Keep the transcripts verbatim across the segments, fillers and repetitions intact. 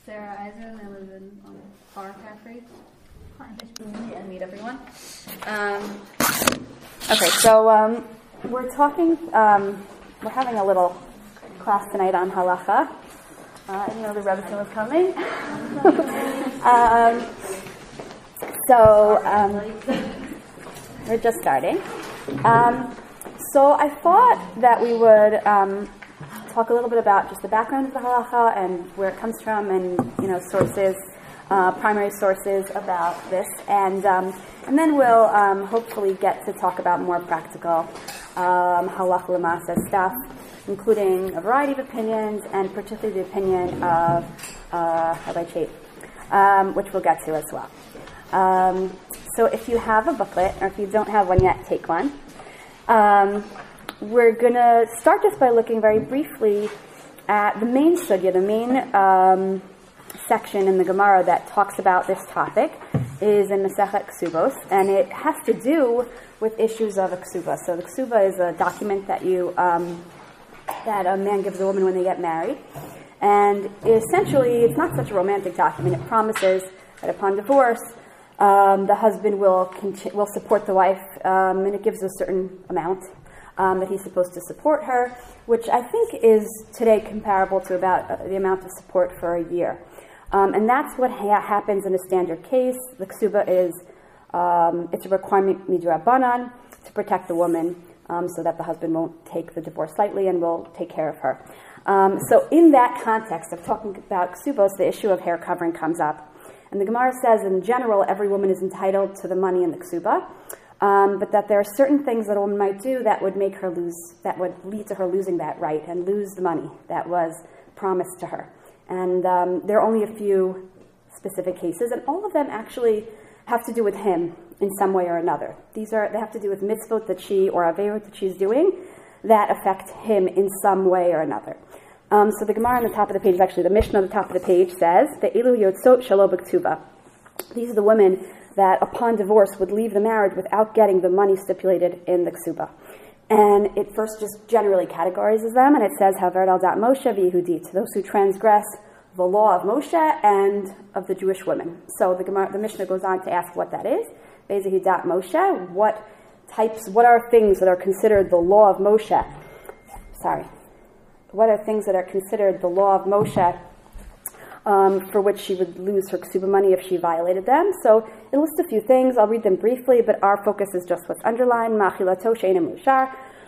Sarah Eisen. I live in um, Bar Cafe. Hi, nice to meet you and meet everyone. Um, okay, so um, we're talking, um, we're having a little class tonight on halacha. Uh, I didn't know the Rebbetzin was coming. um, so um, we're just starting. Um, so I thought that we would um, talk a little bit about just the background of the halacha and where it comes from, and you know sources, uh, primary sources about this, and um, and then we'll um, hopefully get to talk about more practical um, halacha l'maaseh stuff, including a variety of opinions, and particularly the opinion of uh, Rabbi Chait, um, which we'll get to as well. Um, so if you have a booklet, or if you don't have one yet, take one. Um, we're going to start just by looking very briefly at the main sugya, the main um, section in the Gemara that talks about this topic is in Masechet Ksubos, and it has to do with issues of a ksuba. So the ksuba is a document that you um, that a man gives a woman when they get married, and essentially it's not such a romantic document. It promises that upon divorce, um, the husband will conti- will support the wife, um, and it gives a certain amount Um, that he's supposed to support her, which I think is today comparable to about uh, the amount of support for a year. Um, and that's what ha- happens in a standard case. The ksuba is, um, it's a requirement midrabanan to protect the woman um, so that the husband won't take the divorce lightly and will take care of her. Um, so in that context of talking about ksubos, the issue of hair covering comes up. And the Gemara says, in general, every woman is entitled to the money in the ksuba. Um, but that there are certain things that a woman might do that would make her lose, that would lead to her losing that right and lose the money that was promised to her. And um, there are only a few specific cases, and all of them actually have to do with him in some way or another. These are they have to do with mitzvot that she or averot that she's doing that affect him in some way or another. Um, so the Gemara on the top of the page, actually the Mishnah on the top of the page says, "Ve'elu yotzot shelo b'ktuba." These are the women that upon divorce would leave the marriage without getting the money stipulated in the ksuba. And it first just generally categorizes them, and it says, Haver al dat Moshe v'Yehudit, those who transgress the law of Moshe and of the Jewish women. So the, Gemara, the Mishnah goes on to ask what that is. Ve'Yehu dat Moshe, what types, what are things that are considered the law of Moshe? Sorry. What are things that are considered the law of Moshe, Um, for which she would lose her ksuba money if she violated them? So it lists a few things. I'll read them briefly, but our focus is just what's underlined. Machilato she'ena mushar.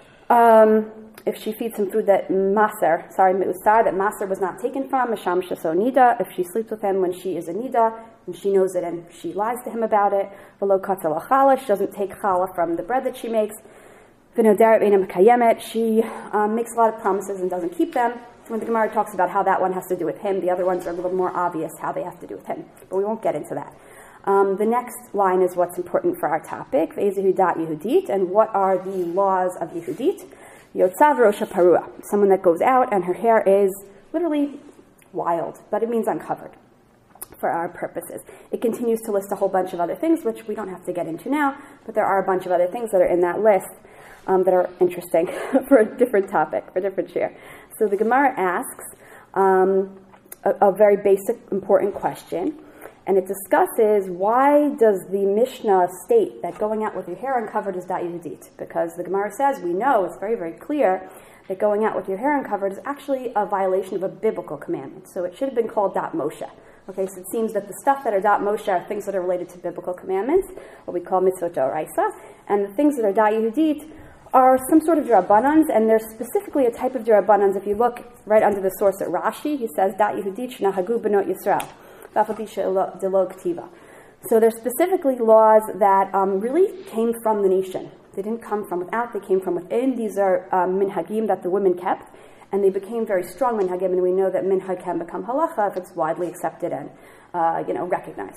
Um, if she feeds him food that maser, sorry, meusar, that maser was not taken from, masham shaso nida. If she sleeps with him when she is a nida, and she knows it and she lies to him about it. V'lo katzal chala, she doesn't take chala from the bread that she makes. V'noderet eina mekayemet, she um, makes a lot of promises and doesn't keep them. When the Gemara talks about how that one has to do with him, the other ones are a little more obvious how they have to do with him. But we won't get into that. Um, the next line is what's important for our topic. Ve'ezehu dat Yehudit, and what are the laws of Yehudit? Yotzav rosha parua, someone that goes out and her hair is literally wild, but it means uncovered for our purposes. It continues to list a whole bunch of other things, which we don't have to get into now, but there are a bunch of other things that are in that list um, that are interesting for a different topic, for a different share. So the Gemara asks um, a, a very basic, important question, and it discusses why does the Mishnah state that going out with your hair uncovered is dat Yehudit? Because the Gemara says, we know, it's very, very clear, that going out with your hair uncovered is actually a violation of a biblical commandment. So it should have been called dat Moshe. Okay, so it seems that the stuff that are dat Moshe are things that are related to biblical commandments, what we call mitzvot d'oraisa, and the things that are dat Yehudit are some sort of drabbanans, and they're specifically a type of drabbanans. If you look right under the source at Rashi, he says, Dat Yehudit shnahagu benot Yisrael, v'afati she'lo k'tiva. So they're specifically laws that um, really came from the nation. They didn't come from without, they came from within. These are um, minhagim that the women kept, and they became very strong minhagim, and we know that minhag can become halacha if it's widely accepted and uh, you know, recognized.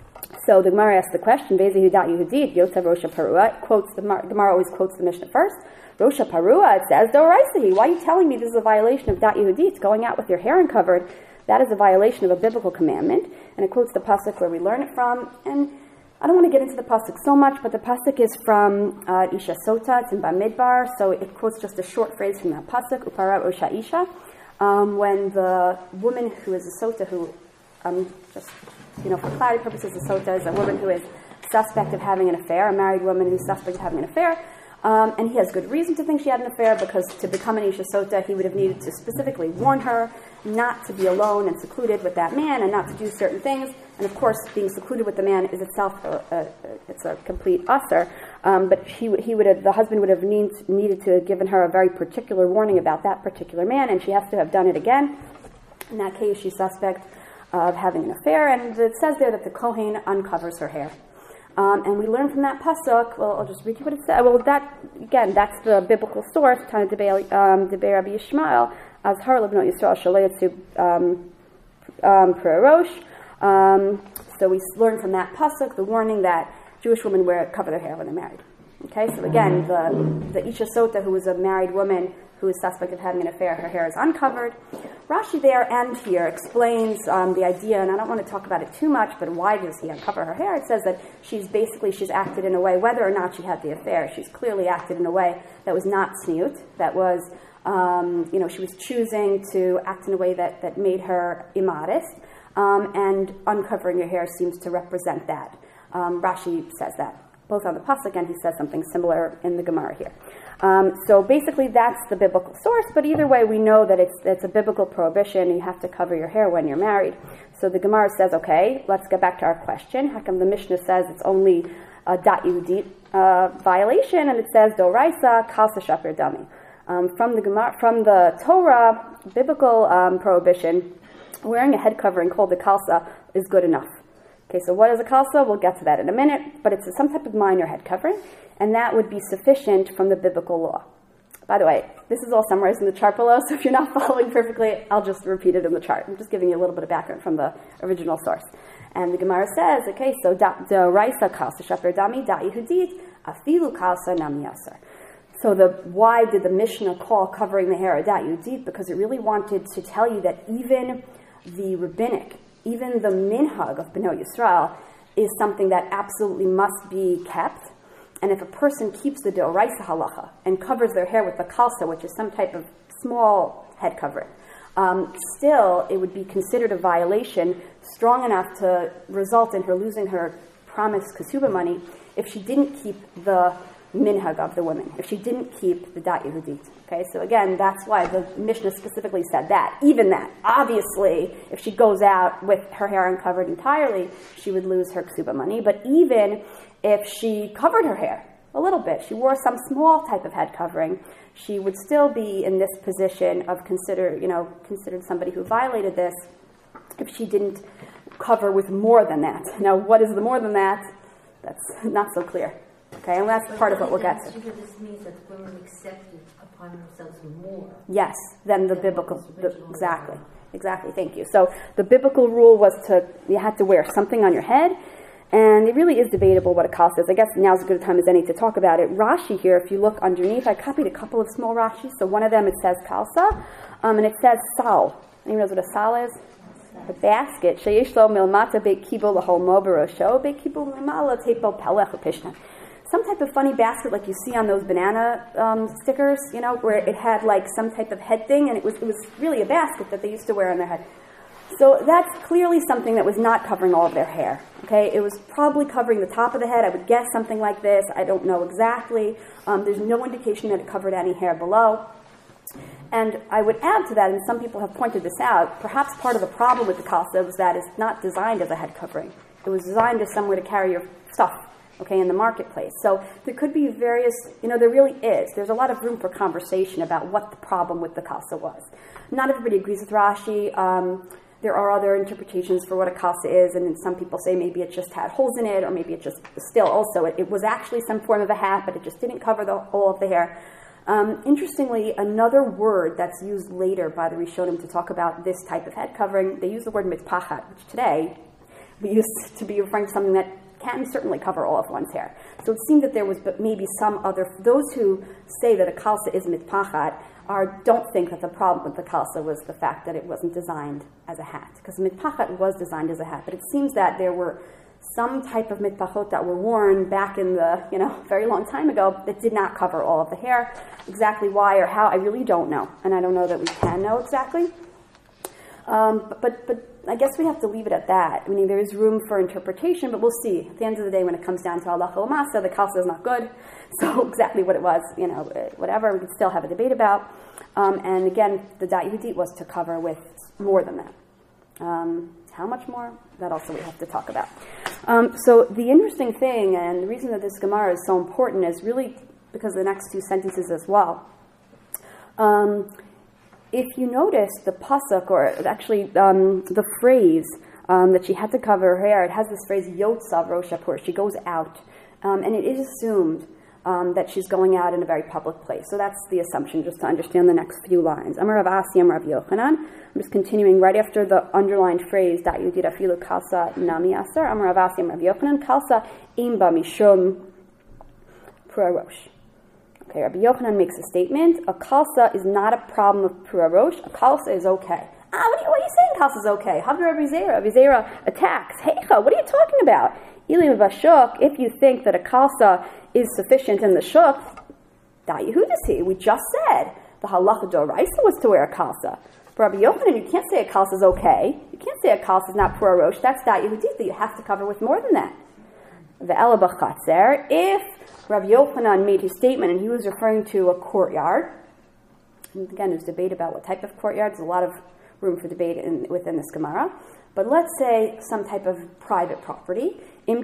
So the Gemara asks the question, Ve'ezehu dat Yehudit, Yotzav Rosha Parua. It quotes the Gemara always quotes the Mishnah first. Rosha Parua, it says, D'oraisahi. Why are you telling me this is a violation of dat Yehudit? Going out with your hair uncovered, that is a violation of a biblical commandment. And it quotes the pasuk where we learn it from. And I don't want to get into the pasuk so much, but the pasuk is from uh, Isha Sota. It's in Bamidbar, so it quotes just a short phrase from that pasuk, Upara Osha Isha. Um, when the woman who is a Sota, who um, just, you know, for clarity purposes, a sota is a woman who is suspect of having an affair, a married woman who's suspect of having an affair. Um, and he has good reason to think she had an affair, because to become an Isha Sota, he would have needed to specifically warn her not to be alone and secluded with that man and not to do certain things. And of course, being secluded with the man is itself a, a, a, it's a complete usser. Um, but he, he would have, the husband would have need, needed to have given her a very particular warning about that particular man, and she has to have done it again. In that case, she's suspect of having an affair, and it says there that the Kohen uncovers her hair. Um, and we learn from that pasuk. Well, I'll just read you what it says. Well, that again, that's the biblical source. Tana Debei Rabbi Yishmael as Har Lebnot Yisrael Shalayatzu Perosh. So we learn from that pasuk the warning that Jewish women wear cover their hair when they're married. Okay, so again, the the Isha Sota, who is a married woman who is suspect of having an affair, her hair is uncovered. Rashi there and here explains um, the idea, and I don't want to talk about it too much, but why does he uncover her hair? It says that she's basically, she's acted in a way, whether or not she had the affair, she's clearly acted in a way that was not tzniut, that was, um, you know, she was choosing to act in a way that, that made her immodest, um, and uncovering her hair seems to represent that. Um, Rashi says that. Both on the pasuk, and he says something similar in the Gemara here. Um, so basically, that's the biblical source. But either way, we know that it's it's a biblical prohibition. You have to cover your hair when you're married. So the Gemara says, okay, let's get back to our question. How come the Mishnah says it's only a dat yehudit uh, violation, and it says doraisa kalsa shaper dami? Um, from the Gemara, from the Torah, biblical um, prohibition, wearing a head covering called the kalsa is good enough. Okay, so what is a kalsa? We'll get to that in a minute, but it's some type of minor head covering, and that would be sufficient from the biblical law. By the way, this is all summarized in the chart below, so if you're not following perfectly, I'll just repeat it in the chart. I'm just giving you a little bit of background from the original source. And the Gemara says, okay, so da'oraisa kalsa shaper dami da yehudit afilu kalsa nam yasar. So the why did the Mishnah call covering the hair a dat yehudit? Because it really wanted to tell you that even the rabbinic, even the minhag of Bnei Yisrael is something that absolutely must be kept. And if a person keeps the deoraisa halacha and covers their hair with the kalsa, which is some type of small head covering, um, still it would be considered a violation strong enough to result in her losing her promised kasuba money if she didn't keep the minhag of the women, if she didn't keep the dat yehudit. Okay, so again, that's why the Mishnah specifically said that. Even that, obviously, if she goes out with her hair uncovered entirely, she would lose her ksuba money. But even if she covered her hair a little bit, she wore some small type of head covering, she would still be in this position of consider, you know, considered somebody who violated this if she didn't cover with more than that. Now, what is the more than that? That's not so clear. Okay, and that's part of what we'll get to. This means that women accepted upon themselves more. Yes, than the biblical, the, exactly, exactly, thank you. So the biblical rule was to, you had to wear something on your head, and it really is debatable what a kalsa is. I guess now's as good a time as any to talk about it. Rashi here, if you look underneath, I copied a couple of small Rashis, so one of them it says kalsa, um, and it says sal. Anyone knows what a sal is? A basket. Sheyesh lo milmata beit kibul lahol mo barosho, beit kibul milmala tepo pelech upishna. Some type of funny basket like you see on those banana um, stickers, you know, where it had like some type of head thing, and it was it was really a basket that they used to wear on their head. So that's clearly something that was not covering all of their hair. Okay, it was probably covering the top of the head. I would guess something like this. I don't know exactly. Um, there's no indication that it covered any hair below. And I would add to that, and some people have pointed this out, perhaps part of the problem with the kalsa was that it's not designed as a head covering. It was designed as somewhere to carry your stuff, okay, in the marketplace. So there could be various, you know, there really is. There's a lot of room for conversation about what the problem with the kalsa was. Not everybody agrees with Rashi. Um, there are other interpretations for what a kalsa is, and then some people say maybe it just had holes in it, or maybe it just, still also, it, it was actually some form of a hat, but it just didn't cover the whole of the hair. Um, interestingly, another word that's used later by the Rishonim to talk about this type of head covering, they use the word mitpachat, which today we use to be referring to something that can certainly cover all of one's hair. So it seemed that there was but maybe some other, those who say that a kalsa is mitpachat are, don't think that the problem with the kalsa was the fact that it wasn't designed as a hat, because mitpachat was designed as a hat, but it seems that there were some type of mitpachot that were worn back in the, you know, very long time ago that did not cover all of the hair. Exactly why or how, I really don't know. And I don't know that we can know exactly. Um, but, but but I guess we have to leave it at that. I mean, there is room for interpretation, but we'll see. At the end of the day, when it comes down to halacha l'masa, the kalsa is not good. So exactly what it was, you know, whatever, we can still have a debate about. Um, and again, the dat yehudit was to cover with more than that. Um, how much more? That also we have to talk about. Um, so the interesting thing, and the reason that this Gemara is so important, is really because of the next two sentences as well. Um, if you notice the pasuk, or actually um, the phrase um, that she had to cover her hair, it has this phrase Yotzav Rosh Hapur. She goes out, um, and it is assumed um, that she's going out in a very public place. So that's the assumption, just to understand the next few lines. Amar Rav Asi, Amar Rav Yochanan. I'm just continuing right after the underlined phrase that you did afilu kalsa nami aser. Amar Rav Asi, Amar Rav Yochanan. Kalsa imba mishum pura rosh. Okay, Rabbi Yochanan makes a statement. A kalsa is not a problem of pura rosh. A kalsa is okay. Ah, what are you, what are you saying? Kalsa is okay. Havir Rabbi Zera. Rabbi Zera attacks. Heicha, what are you talking about? Ilim v'ashuk. If you think that a kalsa is sufficient in the shuk, da Yehudisi. We just said the halacha d'oraisa was to wear a kalsa. For Rabbi Yochanan, you can't say a kalsa is okay. You can't say a kalsa is not pura rosh. That's da Yehudisi. You have to cover with more than that. Ve'ela b'chatzer. If Rabbi Yochanan made his statement and he was referring to a courtyard, and again, there's debate about what type of courtyard. There's a lot of room for debate in, within this Gemara. But let's say some type of private property. If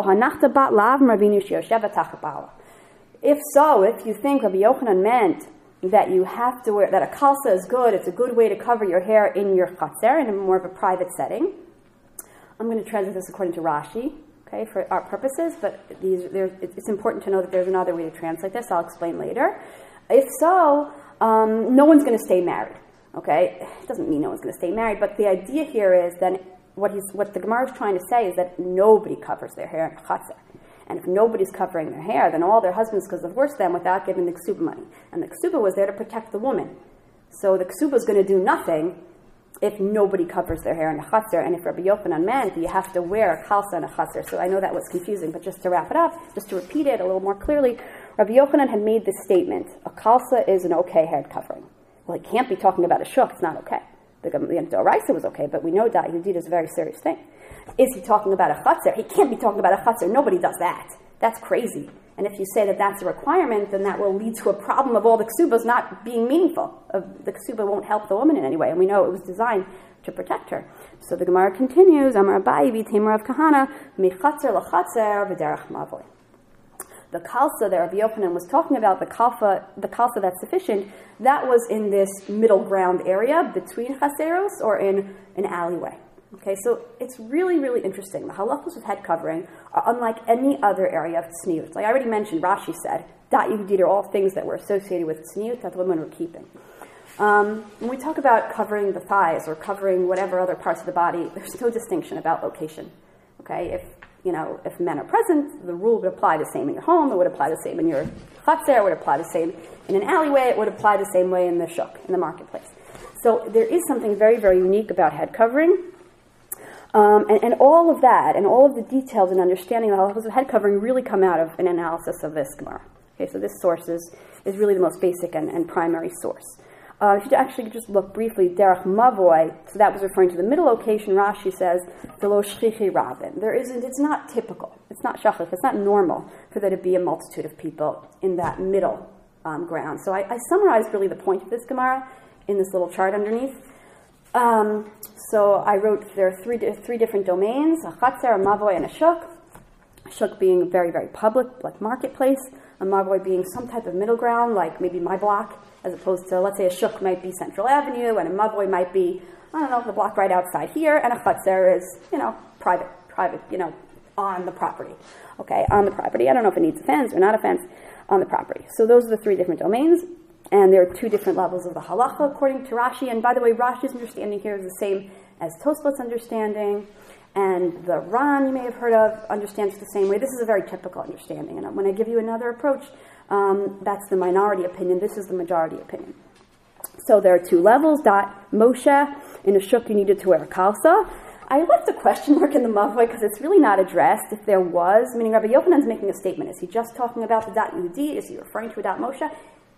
so, if you think Rabbi Yochanan meant that you have to wear, that a kalsa is good, it's a good way to cover your hair in your chatzer, in a more of a private setting. I'm going to translate this according to Rashi, okay, for our purposes, but these, it's important to know that there's another way to translate this. I'll explain later. If so, um, no one's going to stay married. Okay, it doesn't mean no one's going to stay married, but the idea here is then what he's what the Gemara is trying to say is that nobody covers their hair in chatzer, and if nobody's covering their hair, then all their husbands could divorce them without giving the ksuba money, and the ksuba was there to protect the woman. So the ksuba is going to do nothing if nobody covers their hair in a chatzer, and if Rabbi Yochanan meant you have to wear a kalsa in a chatzer. So I know that was confusing, but just to wrap it up, just to repeat it a little more clearly, Rabbi Yochanan had made this statement: a kalsa is an okay head covering. Well, he can't be talking about a shuk. It's not okay. The Doraisa was okay, but we know that Yehudit is a very serious thing. Is he talking about a chatzer? He can't be talking about a chatzer. Nobody does that. That's crazy. And if you say that that's a requirement, then that will lead to a problem of all the ksubas not being meaningful. Uh, the ksuba won't help the woman in any way, and we know it was designed to protect her. So the Gemara continues, Amar Abayi v'Tamar of Kahana, mechatzer lachatzer v'derech mavoy. The kalsa that Rabbi Yochanan was talking about, the kalfa, the kalsa that's sufficient, that was in this middle ground area between chaseros or in an alleyway. Okay, so it's really, really interesting. The halachos with head covering are unlike any other area of tzniut. Like I already mentioned, Rashi said, dat yehudit are all things that were associated with tzniut that the women were keeping. Um, when we talk about covering the thighs or covering whatever other parts of the body, there's no distinction about location. Okay, if you know, if men are present, the rule would apply the same in your home, it would apply the same in your chatzer, it would apply the same in an alleyway, it would apply the same way in the shuk, in the marketplace. So there is something very, very unique about head covering. Um, and, and all of that, and all of the details and understanding of the halachos of head covering really come out of an analysis of this Gemara. Okay, so this source is, is really the most basic and, and primary source. Uh, if you actually just look briefly, derech mavoy, so that was referring to the middle location. Rashi says, v'lo shchichi rabin. There isn't, it's not typical, it's not shachlich, it's not normal for there to be a multitude of people in that middle um, ground. So I, I summarized really the point of this Gemara in this little chart underneath. Um, so I wrote there are three three different domains: a chatzer, a mavoy, and a shuk. A shuk being very, very public, like marketplace. A mavoy being some type of middle ground, like maybe my block, as opposed to, let's say, a shuk might be Central Avenue, and a mavoy might be, I don't know, the block right outside here, and a chatzer is, you know, private, private, you know, on the property. Okay, on the property. I don't know if it needs a fence or not a fence, on the property. So those are the three different domains. And there are two different levels of the halacha according to Rashi. And by the way, Rashi's understanding here is the same as Tosfot's understanding. And the Ran, you may have heard of, understands the same way. This is a very typical understanding. And when I give you another approach, um, that's the minority opinion. This is the majority opinion. So there are two levels. Dot Moshe, in a shuk you needed to wear a kalsa. I left a question mark in the mavoi because it's really not addressed. If there was, meaning Rabbi Yochanan's making a statement. Is he just talking about the dot Yehudi? Is he referring to a dot Moshe?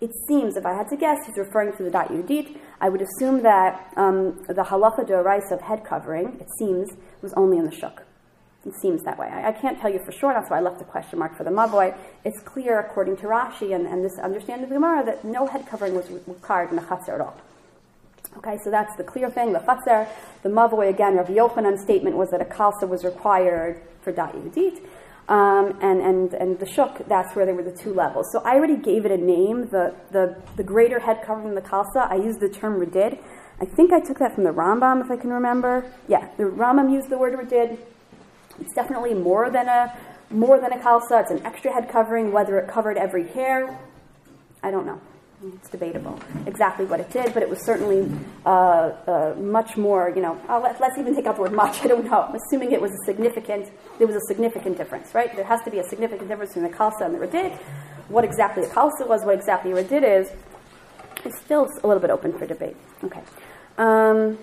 It seems, if I had to guess, he's referring to the Dat Yudit. I would assume that um, the halacha d'oraisa of head covering, it seems, was only in the shuk. It seems that way. I, I can't tell you for sure, that's why I left a question mark for the Mavoi. It's clear, according to Rashi and, and this understanding of the Gemara, that no head covering was required in the Chatzar at all. Okay, so that's the clear thing, the Chatzar. The Mavoi, again, Rabbi Yochanan's statement was that a Kalsa was required for Dat Yudit. Um, and, and, and the shuk, that's where there were the two levels. So I already gave it a name, the, the, the greater head covering, the Kalsa. I used the term Redid. I think I took that from the Rambam, if I can remember. Yeah, the Rambam used the word Redid. It's definitely more than a more than a Kalsa. It's an extra head covering. Whether it covered every hair, I don't know. It's debatable exactly what it did, but it was certainly uh, uh, much more, you know, uh, let, let's even take out the word much, I don't know. I'm assuming it was a significant, there was a significant difference, right? There has to be a significant difference between the Kalsa and the Redid. What exactly the Kalsa was, what exactly Redid is, is still a little bit open for debate. Okay. Um,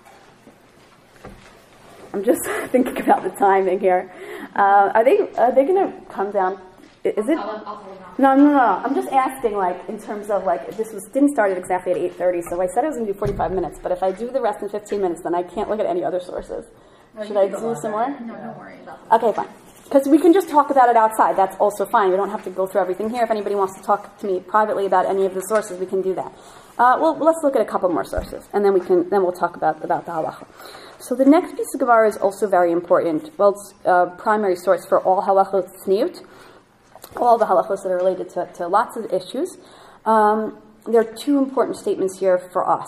I'm just thinking about the timing here. Uh, are they are they going to come down? Is it? I'll, I'll hold on. No, no, no. I'm just asking, like, in terms of, like, this was didn't start at exactly at eight thirty, so I said I was going to do forty-five minutes, but if I do the rest in fifteen minutes, then I can't look at any other sources. No, Should I do some more? No, don't worry about that. Okay, fine. Because we can just talk about it outside. That's also fine. We don't have to go through everything here. If anybody wants to talk to me privately about any of the sources, we can do that. Uh, well, let's look at a couple more sources, and then we can then we'll talk about, about the halacha. So the next piece of Gemara is also very important. Well, it's a primary source for all halachot tzniut, all the halachos that are related to, to lots of issues. Um, there are two important statements here for us.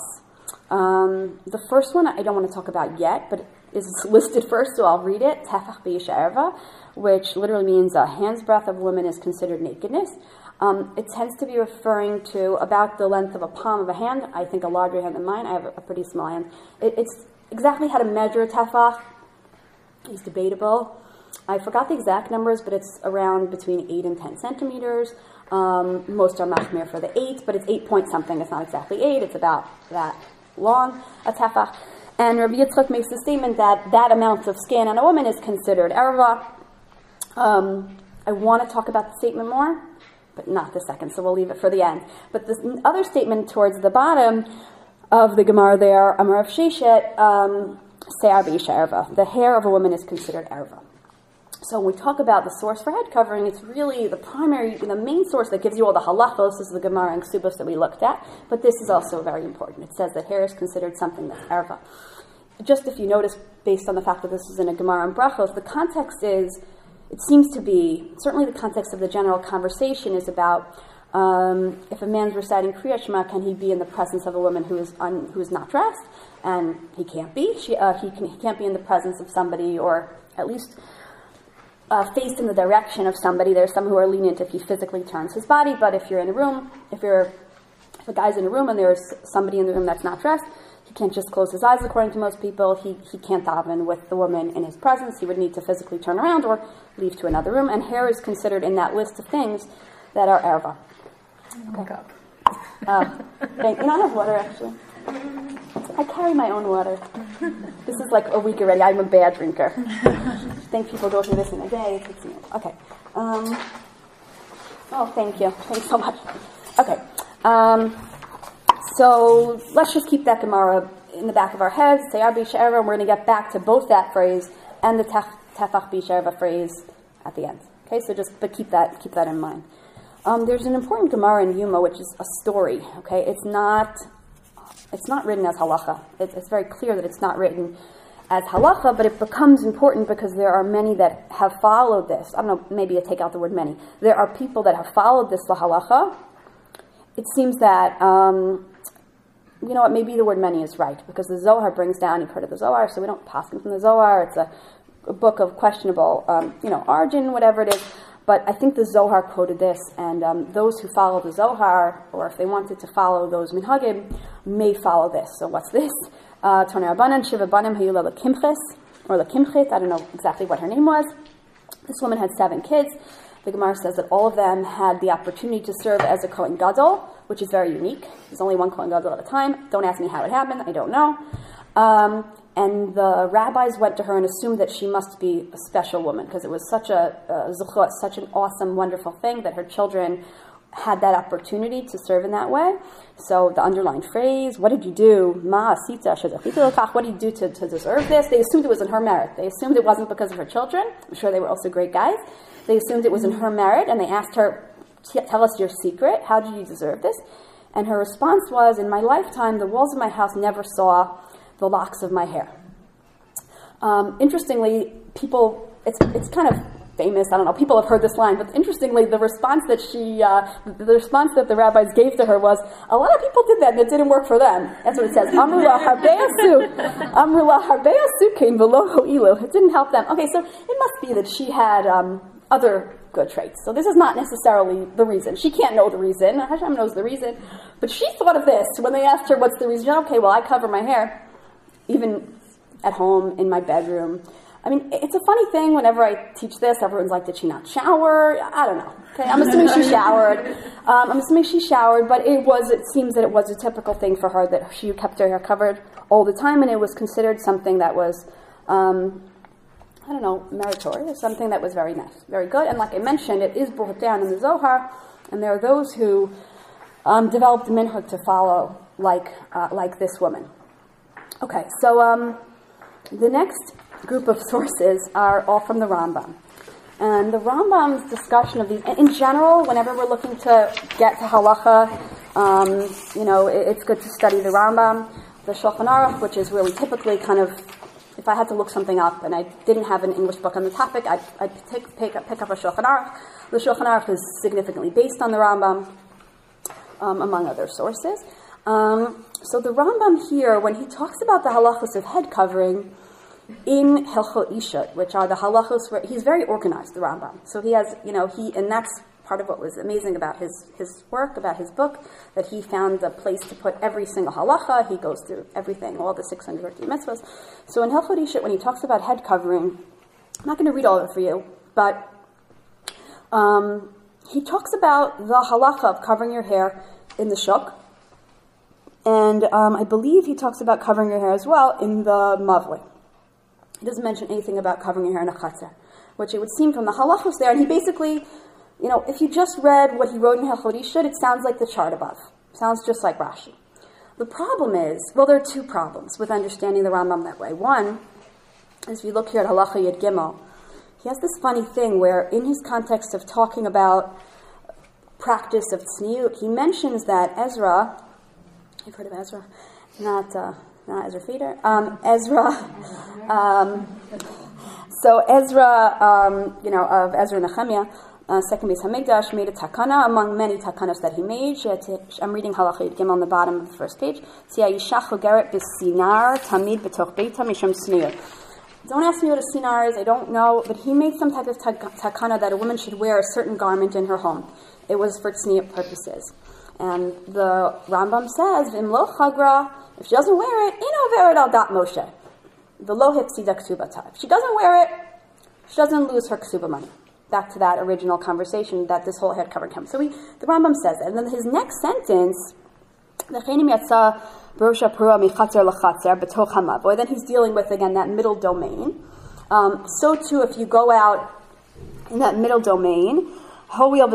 Um, the first one I don't want to talk about yet, but is listed first, so I'll read it. Tefach b'isha erva, which literally means a hand's breadth of woman is considered nakedness. Um, it tends to be referring to about the length of a palm of a hand. I think a larger hand than mine. I have a, a pretty small hand. It, it's exactly how to measure a tefach is debatable. I forgot the exact numbers, but it's around between eight and ten centimeters. Um, most are machmir for the eight, but it's eight point something. It's not exactly eight. It's about that long, a tefach. And Rabbi Yitzchak makes the statement that that amount of skin on a woman is considered erva. Um, I want to talk about the statement more, but not the second, so we'll leave it for the end. But the other statement towards the bottom of the Gemara there, Amar of Sheshet, um, Se'ar b'isha erva. The hair of a woman is considered erva. So when we talk about the source for head covering, it's really the primary, the main source that gives you all the halachos is the Gemara and Ksubos that we looked at, but this is also very important. It says that hair is considered something that's erva. Just if you notice, based on the fact that this is in a Gemara and Brachos, the context is, it seems to be, certainly the context of the general conversation is about um, if a man's reciting Kriya Shema, can he be in the presence of a woman who is un, who is not dressed? And he can't be. She, uh, he, can, he can't be in the presence of somebody, or at least Uh, faced in the direction of somebody. There's some who are lenient if he physically turns his body, but if you're in a room, if you're if a guy's in a room and there's somebody in the room that's not dressed, he can't just close his eyes according to most people. He he can't daven with the woman in his presence. He would need to physically turn around or leave to another room, and hair is considered in that list of things that are erva. Okay. Uh, thank, you know, I have water actually. I carry my own water. This is like a week already. I'm a bad drinker. I think people go through this in a day. It takes me. Okay. Um, oh, thank you. Thanks so much. Okay. Um, so let's just keep that Gemara in the back of our heads. Se'ar b'isha erva, and we're going to get back to both that phrase and the tefach b'isha erva phrase at the end. Okay. So just but keep that keep that in mind. Um, there's an important Gemara in Yuma, which is a story. Okay. It's not. It's not written as halacha. It's, it's very clear that it's not written as halacha, but it becomes important because there are many that have followed this. I don't know, maybe I take out the word many. There are people that have followed this halacha. It seems that, um, you know what, maybe the word many is right, because the Zohar brings down, you've heard of the Zohar, so we don't pass them from the Zohar. It's a, a book of questionable, um, you know, origin, whatever it is. But I think the Zohar quoted this, and um, those who follow the Zohar, or if they wanted to follow those minhagim, may follow this. So what's this? Tonei Rabbanan, Shiva Banim Hayula Lekimches, or Lekimchit, I don't know exactly what her name was. This woman had seven kids. The Gemara says that all of them had the opportunity to serve as a Kohen Gadol, which is very unique. There's only one Kohen Gadol at a time. Don't ask me how it happened, I don't know. Um, And the rabbis went to her and assumed that she must be a special woman, because it was such a, a zuchot, such an awesome, wonderful thing that her children had that opportunity to serve in that way. So the underlined phrase, what did you do? Ma asita shezachita lekach. What did you do to, to deserve this? They assumed it was in her merit. They assumed it wasn't because of her children. I'm sure they were also great guys. They assumed it was in her merit, and they asked her, tell us your secret. How did you deserve this? And her response was, in my lifetime, the walls of my house never saw the locks of my hair. Um, interestingly, people, it's it's kind of famous, I don't know, people have heard this line, but interestingly, the response that she, uh, the response that the rabbis gave to her was, a lot of people did that and it didn't work for them. That's what it says. Amrullah harbeyasu, Amrullah harbeyasu came below ho'ilu. It didn't help them. Okay, so it must be that she had um, other good traits. So this is not necessarily the reason. She can't know the reason. Hashem knows the reason. But she thought of this when they asked her, what's the reason? Okay, well, I cover my hair, even at home, in my bedroom. I mean, it's a funny thing, whenever I teach this, everyone's like, did she not shower? I don't know. Okay, I'm assuming she showered. Um, I'm assuming she showered, but it was, it seems that it was a typical thing for her that she kept her hair covered all the time, and it was considered something that was, um, I don't know, meritorious, something that was very nice, very good. And like I mentioned, it is brought down in the Zohar, and there are those who um, developed the minhag to follow like, uh, like this woman. Okay, so um, the next group of sources are all from the Rambam. And the Rambam's discussion of these, in general, whenever we're looking to get to halacha, um, you know, it, it's good to study the Rambam, the Shulchan Aruch, which is where we typically kind of, if I had to look something up and I didn't have an English book on the topic, I'd, I'd take, pick, up, pick up a Shulchan Aruch. The Shulchan Aruch is significantly based on the Rambam, um, among other sources. Um, so the Rambam here, when he talks about the halachos of head covering, in Hilchot Ishut, which are the halachos, where he's very organized, the Rambam. So he has, you know, he, and that's part of what was amazing about his, his work, about his book, that he found a place to put every single halacha. He goes through everything, all the six hundred mitzvahs. So in Hilchot Ishut, when he talks about head covering, I'm not going to read all of it for you, but um, he talks about the halacha of covering your hair in the shuk, and um, I believe he talks about covering your hair as well in the mavli. He doesn't mention anything about covering your hair in a chatzar, which it would seem from the halachos there. And he basically, you know, if you just read what he wrote in Hilchot Ishut, it sounds like the chart above. It sounds just like Rashi. The problem is, well, there are two problems with understanding the Rambam that way. One, as we look here at Halacha Yud Gimel, he has this funny thing where in his context of talking about practice of tzniut, he mentions that Ezra, you've heard of Ezra, not... Uh, Not Ezra Feder. Um, Ezra. Um, so Ezra, um, you know, of Ezra Nehemiah, uh, second Beis Hamikdash, made a takana among many takanas that he made. To, I'm reading Halacha Yud Gimel on the bottom of the first page. Don't ask me what a sinar is. I don't know, but he made some type of takana that a woman should wear a certain garment in her home. It was for tzniut purposes. And the Rambam says, "V'imlo chagra." If she doesn't wear it, ino veret al dat Moshe. The lo hipsida ksubata. If she doesn't wear it, she doesn't lose her ksuba money. Back to that original conversation that this whole head cover comes. So we, the Rambam says that. And then his next sentence, L'chenim yatsa brosha pura michatzer lachatzer b'toch hamavoy. Then he's dealing with, again, that middle domain. Um, so too, if you go out in that middle domain, and you're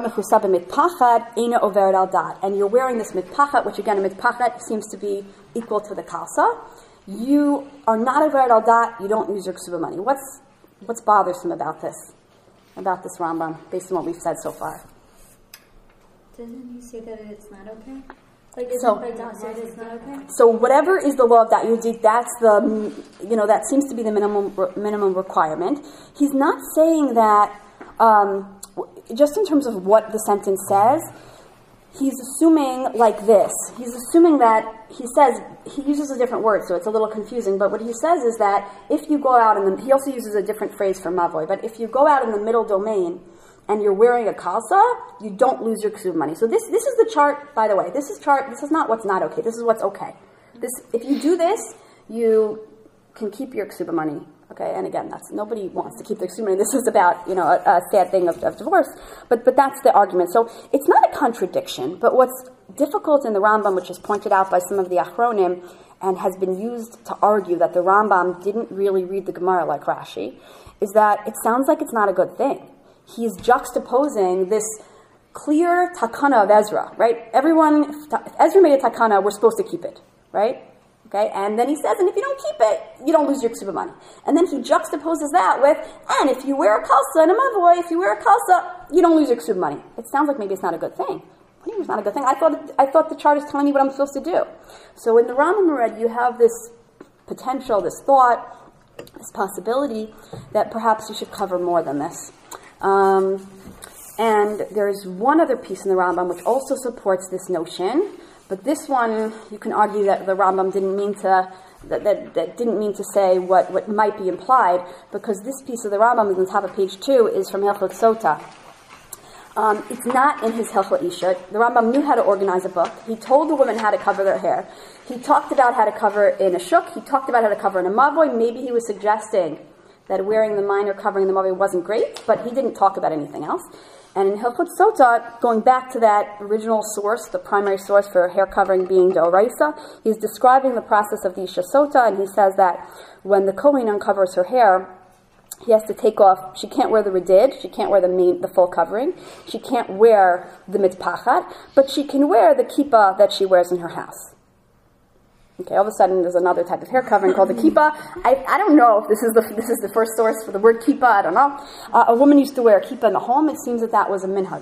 wearing this mitpachat, which again, a mitpachat seems to be equal to the kalsa. You are not overet al dat. You don't lose your ksuba money. What's what's bothersome about this, about this Rambam, based on what we've said so far? Doesn't he say that it's not okay? Like, isn't so, by dat said it's not okay? So whatever is the law of dat yudzik, that's the, you know, that seems to be the minimum minimum requirement. He's not saying that. Um, Just in terms of what the sentence says, he's assuming like this. He's assuming that, he says, he uses a different word, so it's a little confusing, but what he says is that if you go out in the, he also uses a different phrase for mavoy, but if you go out in the middle domain and you're wearing a kalsa, you don't lose your ksuba money. So this this is the chart, by the way, this is chart, this is not what's not okay, this is what's okay. This, if you do this, you can keep your ksuba money. Okay, and again, that's nobody wants to keep their ksuba money. This is about, you know, a, a sad thing of, of divorce, but but that's the argument. So it's not a contradiction, but what's difficult in the Rambam, which is pointed out by some of the Achronim, and has been used to argue that the Rambam didn't really read the Gemara like Rashi, is that it sounds like it's not a good thing. He's juxtaposing this clear takana of Ezra, right? Everyone, if Ezra made a takana, we're supposed to keep it, right? Okay, and then he says, and if you don't keep it, you don't lose your ksuba money. And then he juxtaposes that with, and if you wear a kalsa and a mavoi, if you wear a kalsa, you don't lose your ksuba money. It sounds like maybe it's not a good thing. What do you mean it's not a good thing? I thought it, I thought the chart is telling me what I'm supposed to do. So in the Rambam already, you have this potential, this thought, this possibility that perhaps you should cover more than this. Um, and there's one other piece in the Rambam which also supports this notion. But this one, you can argue that the Rambam didn't mean to, that, that, that didn't mean to say what, what might be implied, because this piece of the Rambam on the top of page two is from Hilchot Sota. Um, it's not in his Hilchot Isha. The Rambam knew how to organize a book. He told the women how to cover their hair. He talked about how to cover in a shuk. He talked about how to cover in a mavoi. Maybe he was suggesting that wearing the minor covering the mavoi wasn't great, but he didn't talk about anything else. And in Hilchot Sota, going back to that original source, the primary source for hair covering being D'Oraisa, he's describing the process of the Isha Sota, and he says that when the Kohen uncovers her hair, he has to take off, she can't wear the redid, she can't wear the main, the full covering, she can't wear the mitpachat, but she can wear the kippah that she wears in her house. Okay, all of a sudden there's another type of hair covering called the kippah. I, I don't know if this is the this is the first source for the word kippah, I don't know. Uh, a woman used to wear a kippah in the home. It seems that that was a minhag.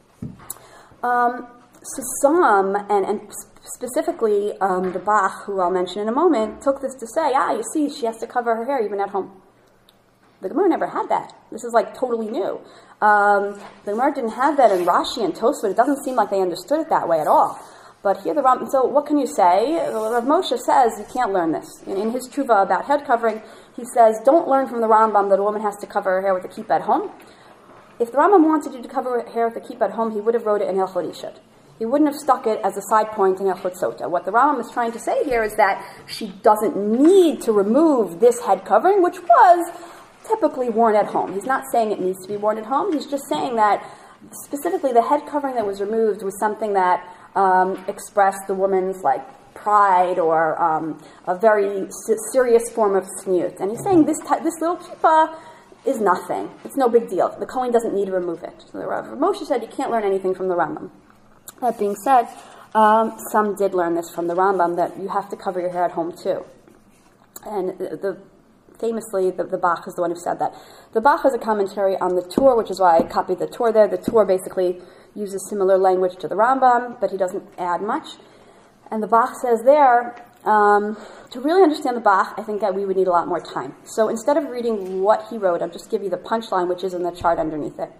Um, so some, and, and specifically um, the Bach, who I'll mention in a moment, took this to say, ah, you see, she has to cover her hair even at home. The Gemara never had that. This is like totally new. Um, the Gemara didn't have that in Rashi and Tosfot. It doesn't seem like they understood it that way at all. But here the Rambam, so what can you say? Rav Moshe says you can't learn this. In, in his tshuva about head covering, he says don't learn from the Rambam that a woman has to cover her hair with a kippah at home. If the Rambam wanted you to cover her hair with a kippah at home, he would have wrote it in Hilchot Isha. He wouldn't have stuck it as a side point in Hilchot Sota. What the Rambam is trying to say here is that she doesn't need to remove this head covering, which was typically worn at home. He's not saying it needs to be worn at home. He's just saying that specifically the head covering that was removed was something that Um, expressed the woman's like pride or um, a very s- serious form of sniut. And he's saying this t- this little kippah is nothing. It's no big deal. The Kohen doesn't need to remove it. So the Rav Moshe said you can't learn anything from the Rambam. That being said, um, some did learn this from the Rambam, that you have to cover your hair at home too. And the, the famously, the, the Bach is the one who said that. The Bach is a commentary on the Tur, which is why I copied the Tur there. The Tur basically uses similar language to the Rambam, but he doesn't add much. And the Bach says there, um, to really understand the Bach, I think that we would need a lot more time. So instead of reading what he wrote, I'll just give you the punchline, which is in the chart underneath it.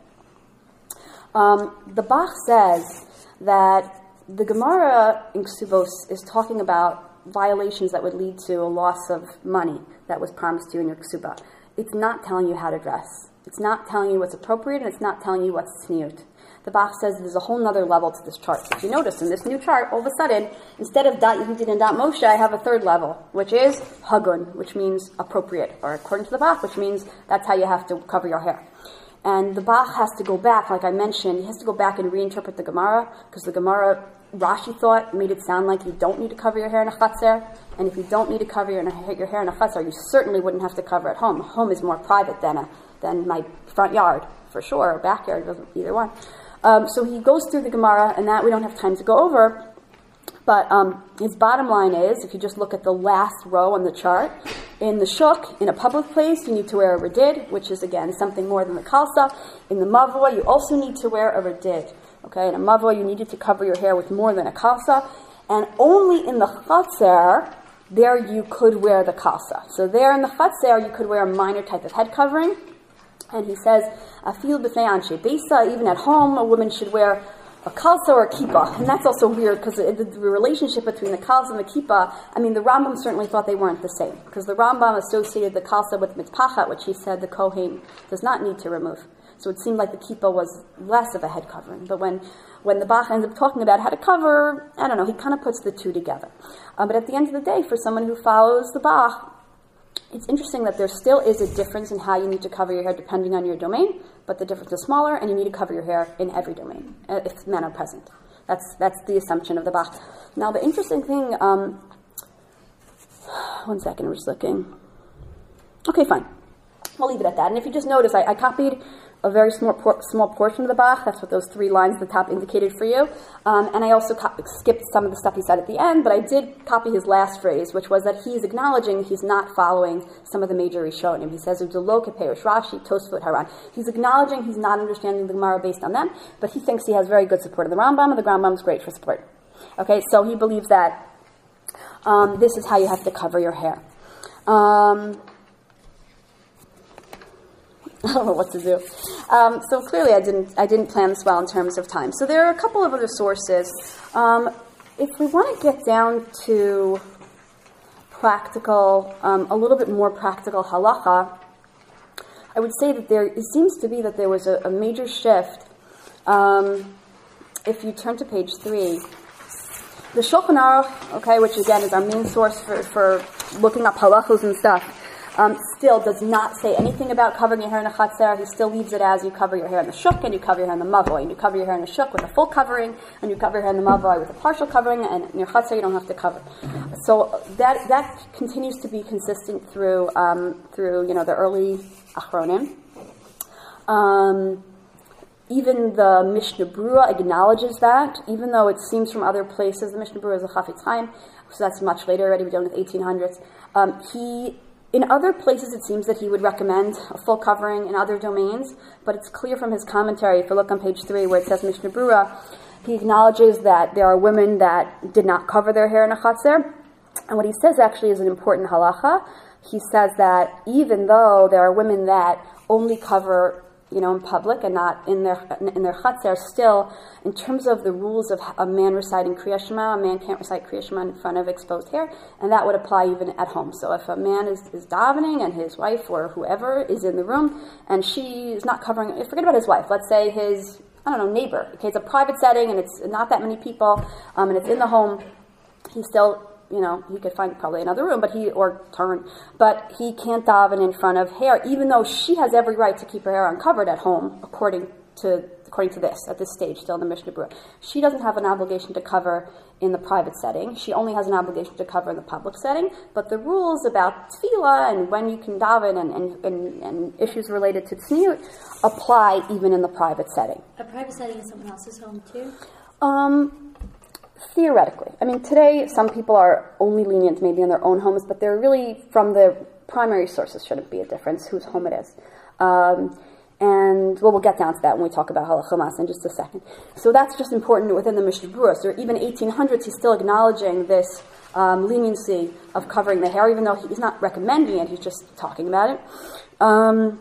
Um, the Bach says that the Gemara in Ksubos is talking about violations that would lead to a loss of money that was promised to you in your Ksuba. It's not telling you how to dress. It's not telling you what's appropriate, and it's not telling you what's tzniut. The Bach says there's a whole other level to this chart. So if you notice, in this new chart, all of a sudden, instead of dot Yehudin and dot Moshe, I have a third level, which is Hagun, which means appropriate, or according to the Bach, which means that's how you have to cover your hair. And the Bach has to go back, like I mentioned, he has to go back and reinterpret the Gemara, because the Gemara, Rashi thought, made it sound like you don't need to cover your hair in a chatzer, and if you don't need to cover your, your hair in a chatzer, you certainly wouldn't have to cover at home. Home is more private than a, than my front yard, for sure, or backyard, either one. Um, so he goes through the Gemara, and that we don't have time to go over, but um, his bottom line is, if you just look at the last row on the chart, in the shuk, in a public place, you need to wear a redid, which is, again, something more than the kalsa. In the mavua, you also need to wear a redid. Okay, in a mavua, you needed to cover your hair with more than a kalsa. And only in the chatzer, there you could wear the kalsa. So there in the chatzer, you could wear a minor type of head covering. And he says, "Afil b'fnei anshe beisa," even at home, a woman should wear a kalsa or a kippah. And that's also weird, because the, the relationship between the kalsa and the kippah, I mean, the Rambam certainly thought they weren't the same, because the Rambam associated the kalsa with mitpachat, which he said the Kohen does not need to remove. So it seemed like the kippah was less of a head covering. But when, when the Bach ends up talking about how to cover, I don't know, he kind of puts the two together. Um, but at the end of the day, for someone who follows the Bach, it's interesting that there still is a difference in how you need to cover your hair depending on your domain, but the difference is smaller, and you need to cover your hair in every domain, if men are present. That's that's the assumption of the Bach. Now, the interesting thing, um, one second, I'm just looking. Okay, fine. I'll leave it at that. And if you just notice, I, I copied a very small por- small portion of the Bach. That's what those three lines at the top indicated for you. Um, and I also co- skipped some of the stuff he said at the end, but I did copy his last phrase, which was that he's acknowledging he's not following some of the major Rishonim. He says, Udaloke, Perish Rashi, Tosfot, Haran. He's acknowledging he's not understanding the Gemara based on them, but he thinks he has very good support of the Rambam, and the Rambam's great for support. Okay, so he believes that um, this is how you have to cover your hair. Um... I don't know what to do. Um, so clearly, I didn't. I didn't plan this well in terms of time. So there are a couple of other sources. Um, if we want to get down to practical, um, a little bit more practical halacha, I would say that there. It seems to be that there was a, a major shift. Um, if you turn to page three, the Shulchan Aruch, okay, which again is our main source for, for looking up halachos and stuff. Um, still does not say anything about covering your hair in a chatzer. He still leaves it as you cover your hair in the shuk and you cover your hair in the mavoi. And you cover your hair in the shuk with a full covering, and you cover your hair in the mavoi with a partial covering, and in your chatzer you don't have to cover. So that that continues to be consistent through um, through you know the early achronim. Um, even the Mishnah Berurah acknowledges that, even though it seems from other places the Mishnah Berurah is a Chafetz Chaim, so that's much later already. We're dealing with eighteen hundreds. Um, he In other places, it seems that he would recommend a full covering in other domains, but it's clear from his commentary, if you look on page three where it says Mishnah Berurah, he acknowledges that there are women that did not cover their hair in a chatzer, and what he says actually is an important halacha. He says that even though there are women that only cover you know, in public and not in their in their chatzer, still, in terms of the rules of a man reciting Kriya Shema, a man can't recite Kriya Shema in front of exposed hair, and that would apply even at home. So if a man is, is davening and his wife or whoever is in the room, and she is not covering, forget about his wife, let's say his, I don't know, neighbor, okay, it's a private setting and it's not that many people, um, and it's in the home, he still, you know, he could find probably another room, but he, or turn, but he can't daven in front of hair, even though she has every right to keep her hair uncovered at home, according to according to this, at this stage, still in the Mishnah Berurah. She doesn't have an obligation to cover in the private setting. She only has an obligation to cover in the public setting, but the rules about tefillah and when you can daven and, and, and, and issues related to tzniut apply even in the private setting. A private setting is someone else's home, too? Um... Theoretically. I mean, today some people are only lenient maybe in their own homes, but they're really, from the primary sources, shouldn't be a difference whose home it is. Um, and, well, we'll get down to that when we talk about Halacha Mas in just a second. So that's just important within the Mishnah Berurah. So even eighteen hundreds, he's still acknowledging this um, leniency of covering the hair, even though he's not recommending it, he's just talking about it. Um,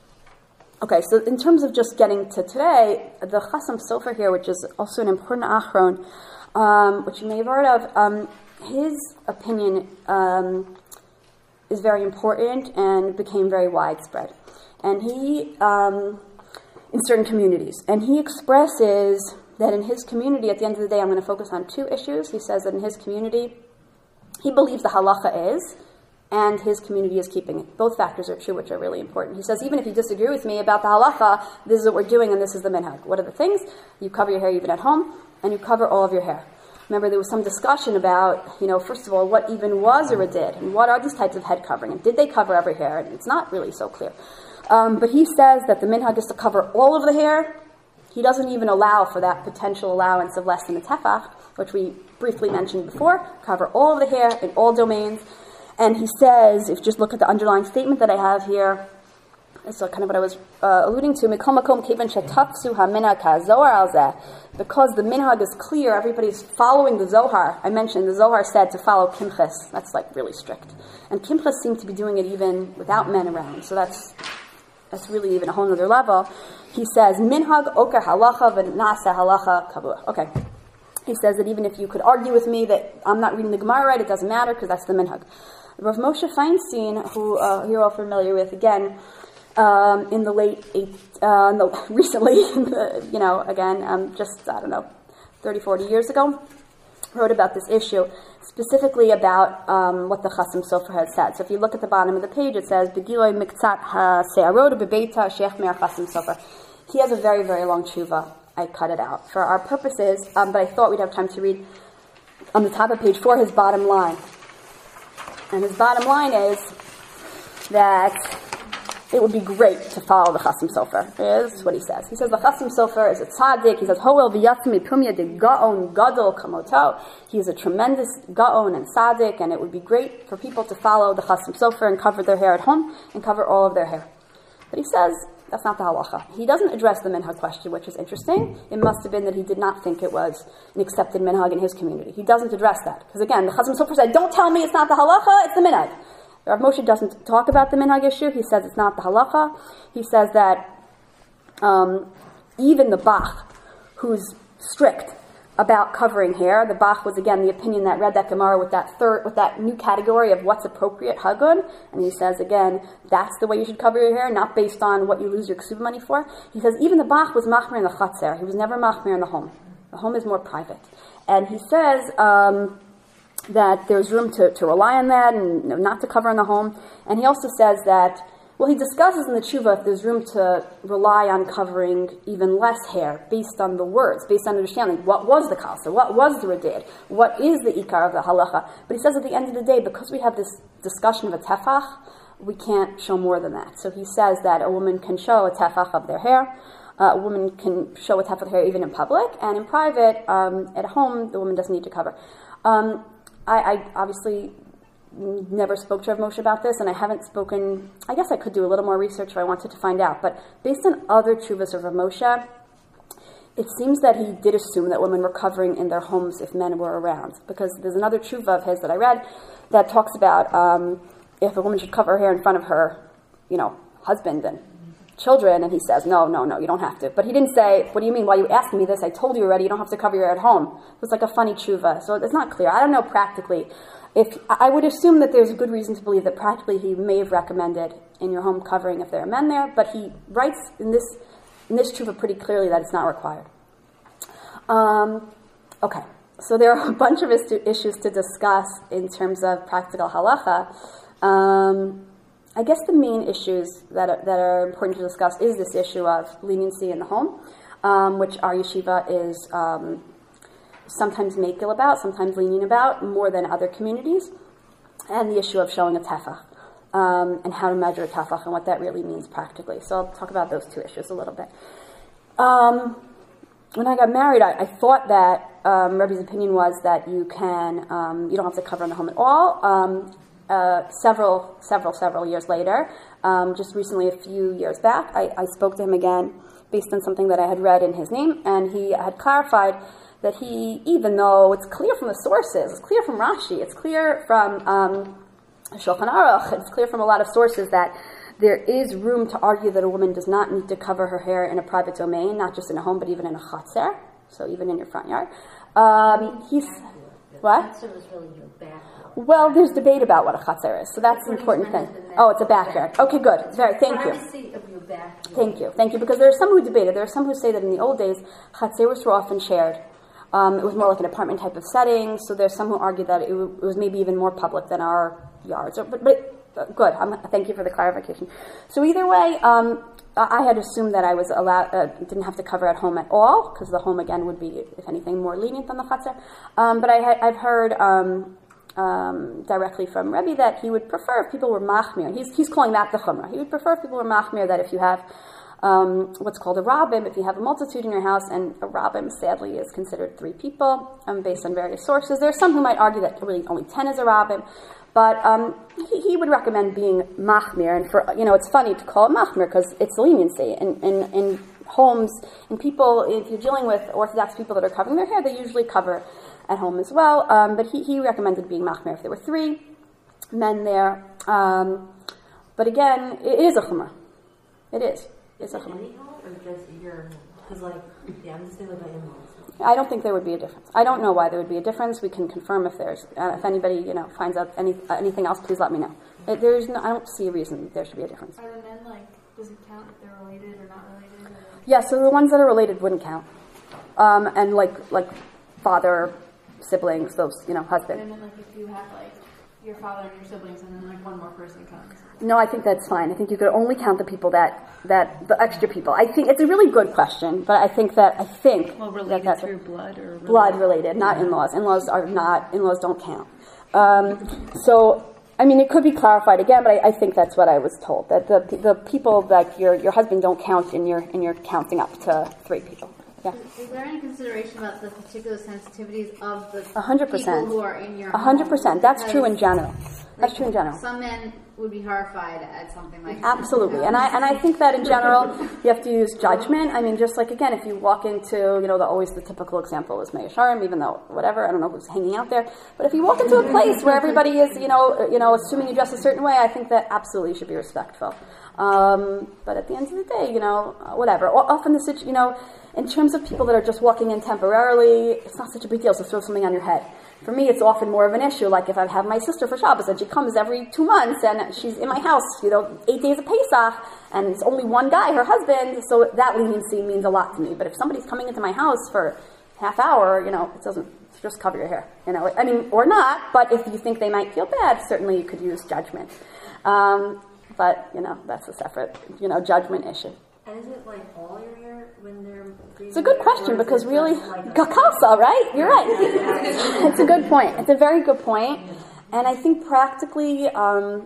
okay, so in terms of just getting to today, the Chasam Sofer here, which is also an important achron, Um, which you may have heard of, um, his opinion um, is very important and became very widespread. And he, um, in certain communities, and he expresses that in his community, at the end of the day, I'm going to focus on two issues. He says that in his community, he believes the halacha is, and his community is keeping it. Both factors are true, which are really important. He says, even if you disagree with me about the halacha, this is what we're doing, and this is the minhag. What are the things? You cover your hair even at home, and you cover all of your hair. Remember, there was some discussion about, you know, first of all, what even was or did, and what are these types of head covering, and did they cover every hair? And it's not really so clear. Um, but he says that the minhag is to cover all of the hair. He doesn't even allow for that potential allowance of less than a tefach, which we briefly mentioned before. Cover all of the hair in all domains. And he says, if you just look at the underlying statement that I have here, that's kind of what I was uh, alluding to. Because the minhag is clear, everybody's following the Zohar. I mentioned the Zohar said to follow kimches. That's like really strict. And kimches seem to be doing it even without men around. So that's that's really even a whole other level. He says, minhag oker halacha v'nasa halacha kabur. Okay. He says that even if you could argue with me that I'm not reading the Gemara right, it doesn't matter because that's the minhag. Rav Moshe Feinstein, who uh, you're all familiar with, again, Um, in the late, eight, uh, no, recently, you know, again, um, just, I don't know, thirty, forty years ago, wrote about this issue, specifically about um, what the Chasam Sofer had said. So if you look at the bottom of the page, it says, Begiloi miktzat ha-se'arod bebeita sheikh me'ar Chasam Sofer. He has a very, very long tshuva. I cut it out for our purposes, um, but I thought we'd have time to read on the top of page four his bottom line. And his bottom line is that it would be great to follow the Chasam Sofer. Is what he says. He says the Chasam Sofer is a tzaddik. He says Hoel v'yatzmi pumya de gaon gadol kamoto. He is a tremendous gaon and tzaddik, and it would be great for people to follow the Chasam Sofer and cover their hair at home and cover all of their hair. But he says that's not the halacha. He doesn't address the minhag question, which is interesting. It must have been that he did not think it was an accepted minhag in his community. He doesn't address that. Because again, the Chasam Sofer said, don't tell me it's not the halacha, it's the minhag. Rav Moshe doesn't talk about the minhag issue. He says it's not the halacha. He says that um, even the Bach, who's strict about covering hair, the Bach was again the opinion that read that Gemara with that third, with that new category of what's appropriate hagun, and he says again that's the way you should cover your hair, not based on what you lose your ksuba money for. He says even the Bach was machmir in the chatzer. He was never machmir in the home. The home is more private, and he says. Um, that there's room to, to rely on that and not to cover in the home. And he also says that, well, he discusses in the tshuva if there's room to rely on covering even less hair based on the words, based on understanding what was the kalsa, what was the radid, what is the ikar of the halacha. But he says at the end of the day, because we have this discussion of a tefach, we can't show more than that. So he says that a woman can show a tefach of their hair. Uh, a woman can show a tefach of hair even in public, and in private, um, at home, the woman doesn't need to cover. Um, I, I obviously never spoke to Rav Moshe about this, and I haven't spoken, I guess I could do a little more research if I wanted to find out, but based on other tshuvas of Rav Moshe, it seems that he did assume that women were covering in their homes if men were around, because there's another tshuva of his that I read that talks about um, if a woman should cover her hair in front of her, you know, husband and children, and he says, no, no, no, you don't have to. But he didn't say, what do you mean, why are you asking me this? I told you already, you don't have to cover your hair at home. It was like a funny tshuva, so it's not clear. I don't know practically. If I would assume that there's a good reason to believe that practically he may have recommended in your home covering if there are men there, but he writes in this in this tshuva pretty clearly that it's not required. Um, okay, so there are a bunch of issues to discuss in terms of practical halacha. Um, I guess the main issues that are, that are important to discuss is this issue of leniency in the home, um, which our yeshiva is um, sometimes makil about, sometimes lenient about, more than other communities, and the issue of showing a tefach, um, and how to measure a tefach and what that really means practically. So I'll talk about those two issues a little bit. Um, when I got married, I, I thought that um, Rebbe's opinion was that you can, um, you don't have to cover in the home at all. Um, Uh, several, several, several years later, um, just recently, a few years back, I, I spoke to him again based on something that I had read in his name, and he had clarified that he, even though it's clear from the sources, it's clear from Rashi, it's clear from um, Shulchan Aruch, it's clear from a lot of sources that there is room to argue that a woman does not need to cover her hair in a private domain, not just in a home, but even in a chatzer, so even in your front yard. Um, he's, what? Chatzer is really your back. Well, there's debate about what a chatzer is, so that's an important thing. Oh, it's a backyard. Okay, good. Very, thank you. Thank you, thank you. Because there are some who debated. There are some who say that in the old days, chatzers were often shared. Um, it was more like an apartment type of setting. So there's some who argue that it, w- it was maybe even more public than our yards. Or, but, but uh, good. I'm, thank you for the clarification. So either way, um, I had assumed that I was allowed, uh, didn't have to cover at home at all, because the home again would be, if anything, more lenient than the chatzer. Um, but I ha- I've heard. Um, Um, directly from Rebbe that he would prefer if people were machmir. He's, he's calling that the chumrah. He would prefer if people were machmir, that if you have um, what's called a rabbim, if you have a multitude in your house, and a rabbim sadly is considered three people um, based on various sources. There are some who might argue that really only ten is a rabbim, but um, he, he would recommend being machmir. And for, you know, it's funny to call it machmir because it's leniency. In, in, in homes, and people, if you're dealing with Orthodox people that are covering their hair, they usually cover at home as well, um, but he, he recommended being machmir if there were three men there. Um, but again, it is a chumrah. It is. It's a chumrah. Any home or just your home? Because, like, yeah, I'm just thinking about in-laws. I don't think there would be a difference. I don't know why there would be a difference. We can confirm if there's, uh, if anybody, you know, finds out any uh, anything else. Please let me know. It, there's no, I don't see a reason there should be a difference. Are the men, like, does it count if they're related or not related? Or? Yeah, so the ones that are related wouldn't count, um, and like like father. Siblings, those, you know, husband. And then, like, if you have, like, your father and your siblings, and then, like, one more person comes. No, I think that's fine. I think you could only count the people that, that the extra people. I think it's a really good question, but I think that, I think... Well, related that that's through blood or... Blood related, not in-laws. In-laws are not, in-laws don't count. Um, so, I mean, it could be clarified again, but I, I think that's what I was told, that the the people that your your husband don't count in your in your counting up to three people. Yeah. Is there any consideration about the particular sensitivities of the A hundred percent. people who are in your A hundred home? percent. That's Because, true in general. That's like, true in general. Some men would be horrified at something like that. Absolutely, and I and I think that in general you have to use judgment. I mean, just like again, if you walk into, you know, the always the typical example is Mea Sharim, even though whatever, I don't know who's hanging out there. But if you walk into a place where everybody is, you know, you know, assuming you dress a certain way, I think that absolutely you should be respectful. Um, but at the end of the day, you know, whatever. Often the situ- you know, in terms of people that are just walking in temporarily, it's not such a big deal to throw something on your head. For me, it's often more of an issue. Like if I have my sister for Shabbos and she comes every two months and she's in my house, you know, eight days of Pesach, and it's only one guy, her husband, so that leniency means a lot to me. But if somebody's coming into my house for half hour, you know, it doesn't, just cover your hair. You know, I mean, or not, but if you think they might feel bad, certainly you could use judgment. Um, but, you know, that's a separate, you know, judgment issue. And is it like all your hair when they're... It's a good question because really, kakasa, right? You're right. It's a good point. It's a very good point. And I think practically, um,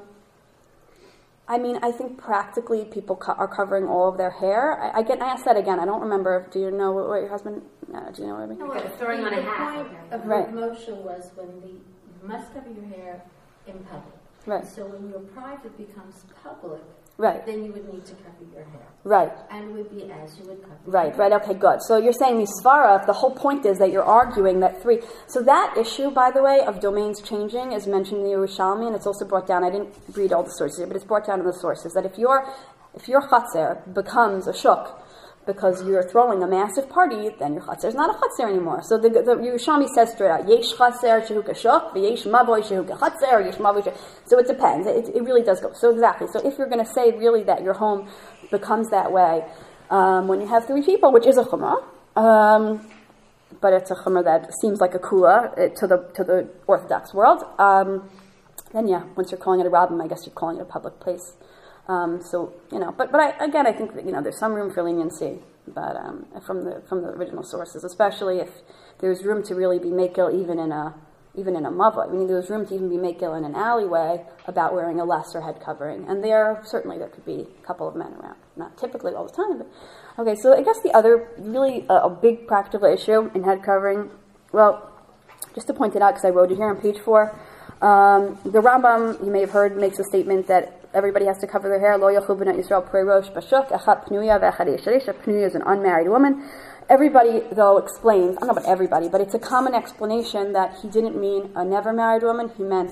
I mean, I think practically people co- are covering all of their hair. I, I get asked that again. I don't remember. Do you know what, what your husband, uh, do you know what I mean? No, well, throwing on a hat. The point of Right. motion was when we you must cover your hair in public. Right. So when your private becomes public, Right. then you would need to cover your hair. Right. And it would be as you would cover your Right, hair. right, okay, good. So you're saying Misvara, the whole point is that you're arguing that three... So that issue, by the way, of domains changing is mentioned in the Yerushalmi, and it's also brought down, I didn't read all the sources here, but it's brought down in the sources, that if your if your chatzer becomes a shuk because you're throwing a massive party, then your chatzer is not a chatzer anymore. So the, the Yerushalmi says straight out, Yesh chatzer shehu kashuk, v'yesh mavoy shehu kachatzer, yesh mavoy shehu... So it depends. It, it really does go. So exactly. So if you're going to say really that your home becomes that way um, when you have three people, which is a chumrah, um, but it's a chumrah that seems like a kula uh, to the to the Orthodox world, um, then yeah, once you're calling it a rabbim, I guess you're calling it a public place. Um, so, you know, but, but I, again, I think that, you know, there's some room for leniency, but um, from the from the original sources, especially if there's room to really be makil even in a even in a mava. I mean, there's room to even be makil in an alleyway about wearing a lesser head covering, and there certainly there could be a couple of men around, not typically all the time. But okay, so I guess the other really uh, a big practical issue in head covering, well, just to point it out because I wrote it here on page four. Um, the Rambam, you may have heard, makes a statement that everybody has to cover their hair. Lo yachu b'nai Yisrael p'rei rosh b'shuk, echat pnuya v'echad yesharesh. Pnuya is an unmarried woman. Everybody, though, explains, I don't know about everybody, but it's a common explanation that he didn't mean a never married woman. He meant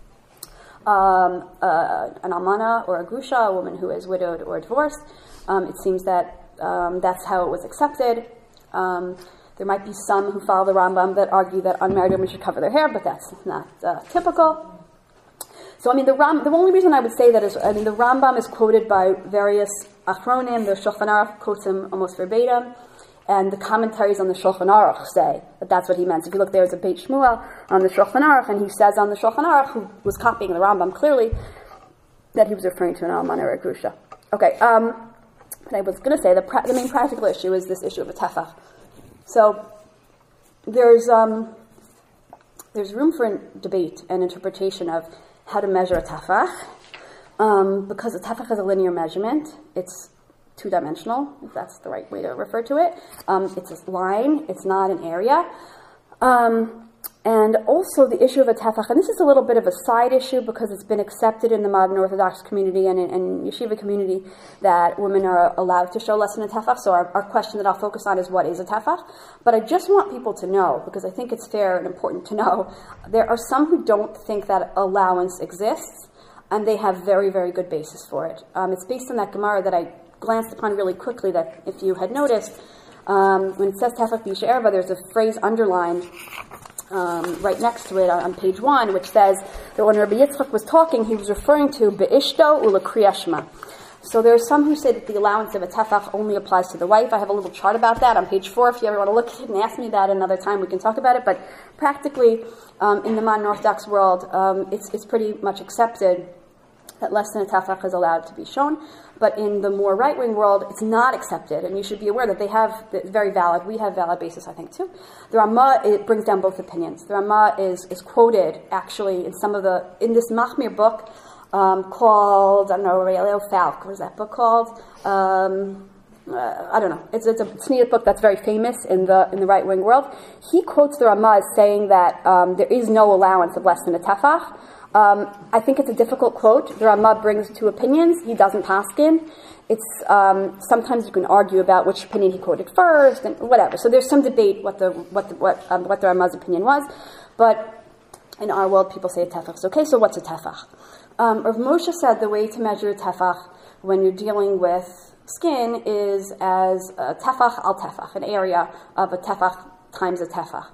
um, uh, an almana or a grusha, a woman who is widowed or divorced. Um, it seems that um, that's how it was accepted. Um, There might be some who follow the Rambam that argue that unmarried women should cover their hair, but that's not uh, typical. So, I mean, the Ram, the only reason I would say that is, I mean, the Rambam is quoted by various achronim. The Shulchan Aruch quotes him almost verbatim, and the commentaries on the Shulchan Aruch say that that's what he meant. So if you look, there's a Beit Shmuel on the Shulchan Aruch, and he says on the Shulchan Aruch, who was copying the Rambam clearly, that he was referring to an almana or a grusha. Okay, um, but I was going to say the, pra- the main practical issue is this issue of a tefach. So there's um, there's room for debate and interpretation of how to measure a tefach, um, because a tefach is a linear measurement. It's two-dimensional, if that's the right way to refer to it. Um, it's a line. It's not an area. Um, and also the issue of a tefach, and this is a little bit of a side issue because it's been accepted in the modern Orthodox community and in, in yeshiva community that women are allowed to show less than a tefach. So our, our question that I'll focus on is what is a tefach. But I just want people to know, because I think it's fair and important to know, there are some who don't think that allowance exists, and they have very, very good basis for it. Um, it's based on that Gemara that I glanced upon really quickly, that if you had noticed, um, when it says tefach b'isha erva, there's a phrase underlined Um, right next to it on, on page one, which says that when Rabbi Yitzchak was talking, he was referring to be'ishto u'lekriyashma. So there are some who say that the allowance of a tefach only applies to the wife. I have a little chart about that on page four. If you ever want to look at it and ask me that another time, we can talk about it. But practically, um, in the modern Orthodox world, um, it's, it's pretty much accepted that less than a tefach is allowed to be shown. But in the more right-wing world, it's not accepted, and you should be aware that they have, it's very valid, we have valid basis, I think, too. The Ramah, it brings down both opinions. The Ramah is, is quoted, actually, in some of the, in this Machmir book, um, called, I don't know, Aurelio Falk, what is that book called? Um, uh, I don't know. It's, it's a Tzniut book that's very famous in the in the right-wing world. He quotes the Ramah as saying that um, there is no allowance of less than a tefach. Um, I think it's a difficult quote. The Ramah brings two opinions. He doesn't paskin. It's um, sometimes you can argue about which opinion he quoted first and whatever. So there's some debate what the what the, what um, what the Ramah's opinion was. But in our world, people say a tefach is okay. So what's a tefach? Um, Rav Moshe said the way to measure a tefach when you're dealing with skin is as a tefach al tefach, an area of a tefach times a tefach.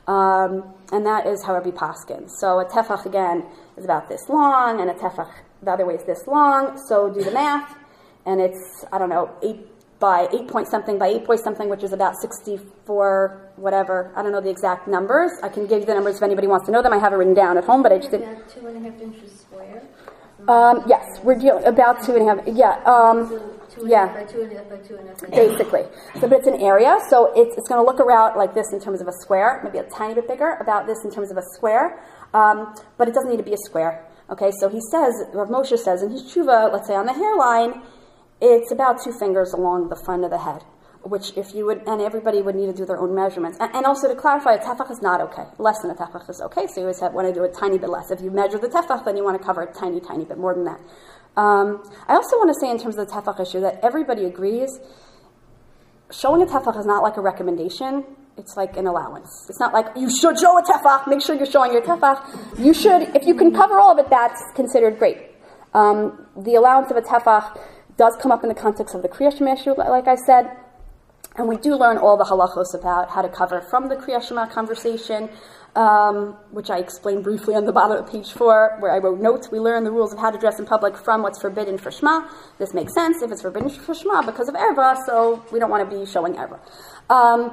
Um, and that is how Rabbi paskin. So a tefach, again, is about this long, and a tefach the other way is this long. So do the math, and it's, I don't know, eight by eight point something by eight point something, which is about sixty-four, whatever. I don't know the exact numbers. I can give you the numbers if anybody wants to know them. I have it written down at home, but I just didn't. About two and a half inches square. Um, yes, we're dealing about two and a half. Yeah, um, So two and a yeah. half by two and a half by two and a half. by Basically. So, but it's an area, so it's, it's going to look around like this in terms of a square, maybe a tiny bit bigger, about this in terms of a square, um, but it doesn't need to be a square. Okay, so he says, Rav Moshe says in his tshuva, let's say on the hairline, it's about two fingers along the front of the head, which if you would, and everybody would need to do their own measurements. And, and also to clarify, a tefach is not okay. Less than a tefach is okay, so you always have, want to do a tiny bit less. If you measure the tefach, then you want to cover a tiny, tiny bit more than that. Um, I also want to say in terms of the tefach issue that everybody agrees showing a tefach is not like a recommendation. It's like an allowance. It's not like you should show a tefach, make sure you're showing your tefach. You should, if you can cover all of it, that's considered great. Um, the allowance of a tefach does come up in the context of the Kriya Shema issue, like I said, and we do learn all the halachos about how to cover from the Kriya Shema conversation, um, which I explained briefly on the bottom of page four, where I wrote notes. We learn the rules of how to dress in public from what's forbidden for Shema. This makes sense if it's forbidden for Shema because of erva, so we don't want to be showing erva. Um,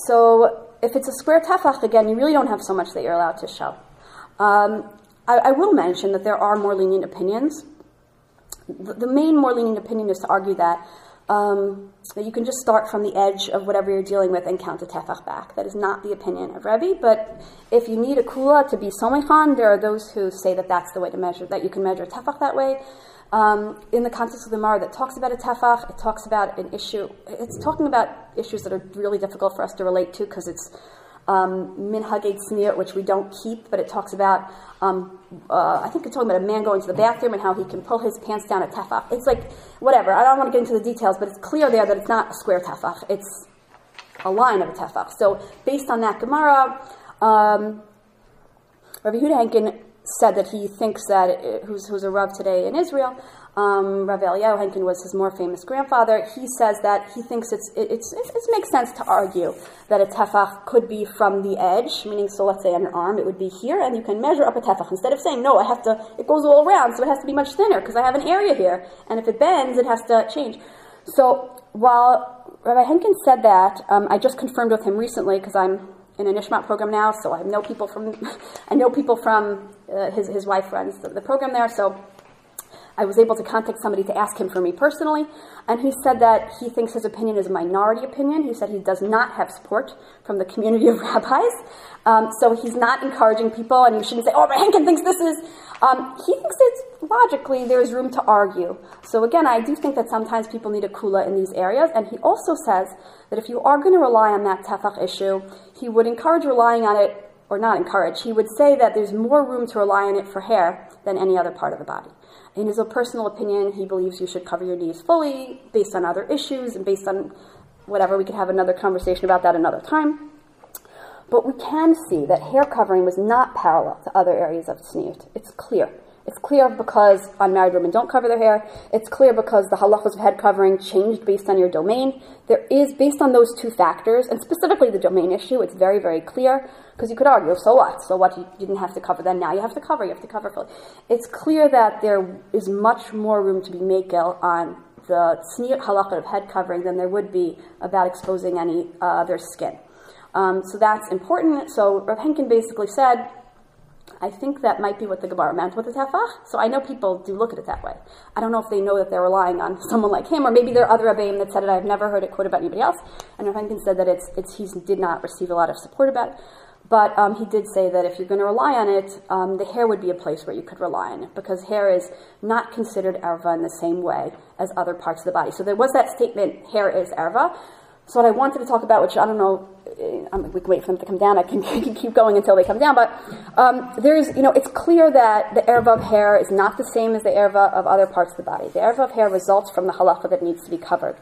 so if it's a square tefach, again, you really don't have so much that you're allowed to show. Um, I, I will mention that there are more lenient opinions. The, the main more lenient opinion is to argue that um, that you can just start from the edge of whatever you're dealing with and count a tefach back. That is not the opinion of Rebbe, but if you need a kula to be somechan, there are those who say that that's the way to measure, that you can measure a tefach that way. Um, in the context of the Gemara that talks about a tefach, it talks about an issue, it's talking about issues that are really difficult for us to relate to because it's um, minhagei tzniut, which we don't keep, but it talks about, um, uh, I think it's talking about a man going to the bathroom and how he can pull his pants down a tefach. It's like, whatever, I don't want to get into the details, but it's clear there that it's not a square tefach, it's a line of a tefach. So based on that Gemara, um, Rabbi Yehuda Henkin said that he thinks that, uh, who's, who's a Rav today in Israel, um, Rav Eliyahu Henkin was his more famous grandfather. He says that he thinks it's, it, it's, it, it makes sense to argue that a tefach could be from the edge, meaning, so let's say on your arm, it would be here, and you can measure up a tefach. Instead of saying, no, I have to, it goes all around, so it has to be much thinner, because I have an area here, and if it bends, it has to change. So, while Rabbi Henkin said that, um, I just confirmed with him recently, because I'm in a Nishmat program now, so I know people from, I know people from, uh, his, his wife runs the, the program there, so I was able to contact somebody to ask him for me personally, and he said that he thinks his opinion is a minority opinion. He said he does not have support from the community of rabbis, um, so he's not encouraging people, and you shouldn't say, oh, Rabbi Henkin thinks this is, um, he thinks it's, logically, there's room to argue. So again, I do think that sometimes people need a kula in these areas, and he also says that if you are going to rely on that tefach issue, he would encourage relying on it, or not encourage, he would say that there's more room to rely on it for hair than any other part of the body. In his own personal opinion, he believes you should cover your knees fully, based on other issues, and based on whatever. We could have another conversation about that another time. But we can see that hair covering was not parallel to other areas of tzniut. It's clear. It's clear because unmarried women don't cover their hair. It's clear because the halachos of head covering changed based on your domain. There is, based on those two factors, and specifically the domain issue, it's very, very clear, because you could argue, so what? So what? You didn't have to cover, then now you have to cover, you have to cover fully. It's clear that there is much more room to be makel on the tzniut halachot of head covering than there would be about exposing any uh, other skin. Um, so that's important. So Rav Henkin basically said, I think that might be what the Gemara meant with the tefach. So I know people do look at it that way. I don't know if they know that they're relying on someone like him, or maybe there are other Rebbeim that said it. I've never heard it quoted about anybody else. And Rav Henkin said that it's, it's he did not receive a lot of support about it. But um, he did say that if you're going to rely on it, um, the hair would be a place where you could rely on it, because hair is not considered erva in the same way as other parts of the body. So there was that statement, hair is erva. So what I wanted to talk about, which I don't know, we can wait for them to come down. I can, can keep going until they come down. But um, there's, you know, it's clear that the erva of hair is not the same as the erva of other parts of the body. The erva of hair results from the halacha that needs to be covered.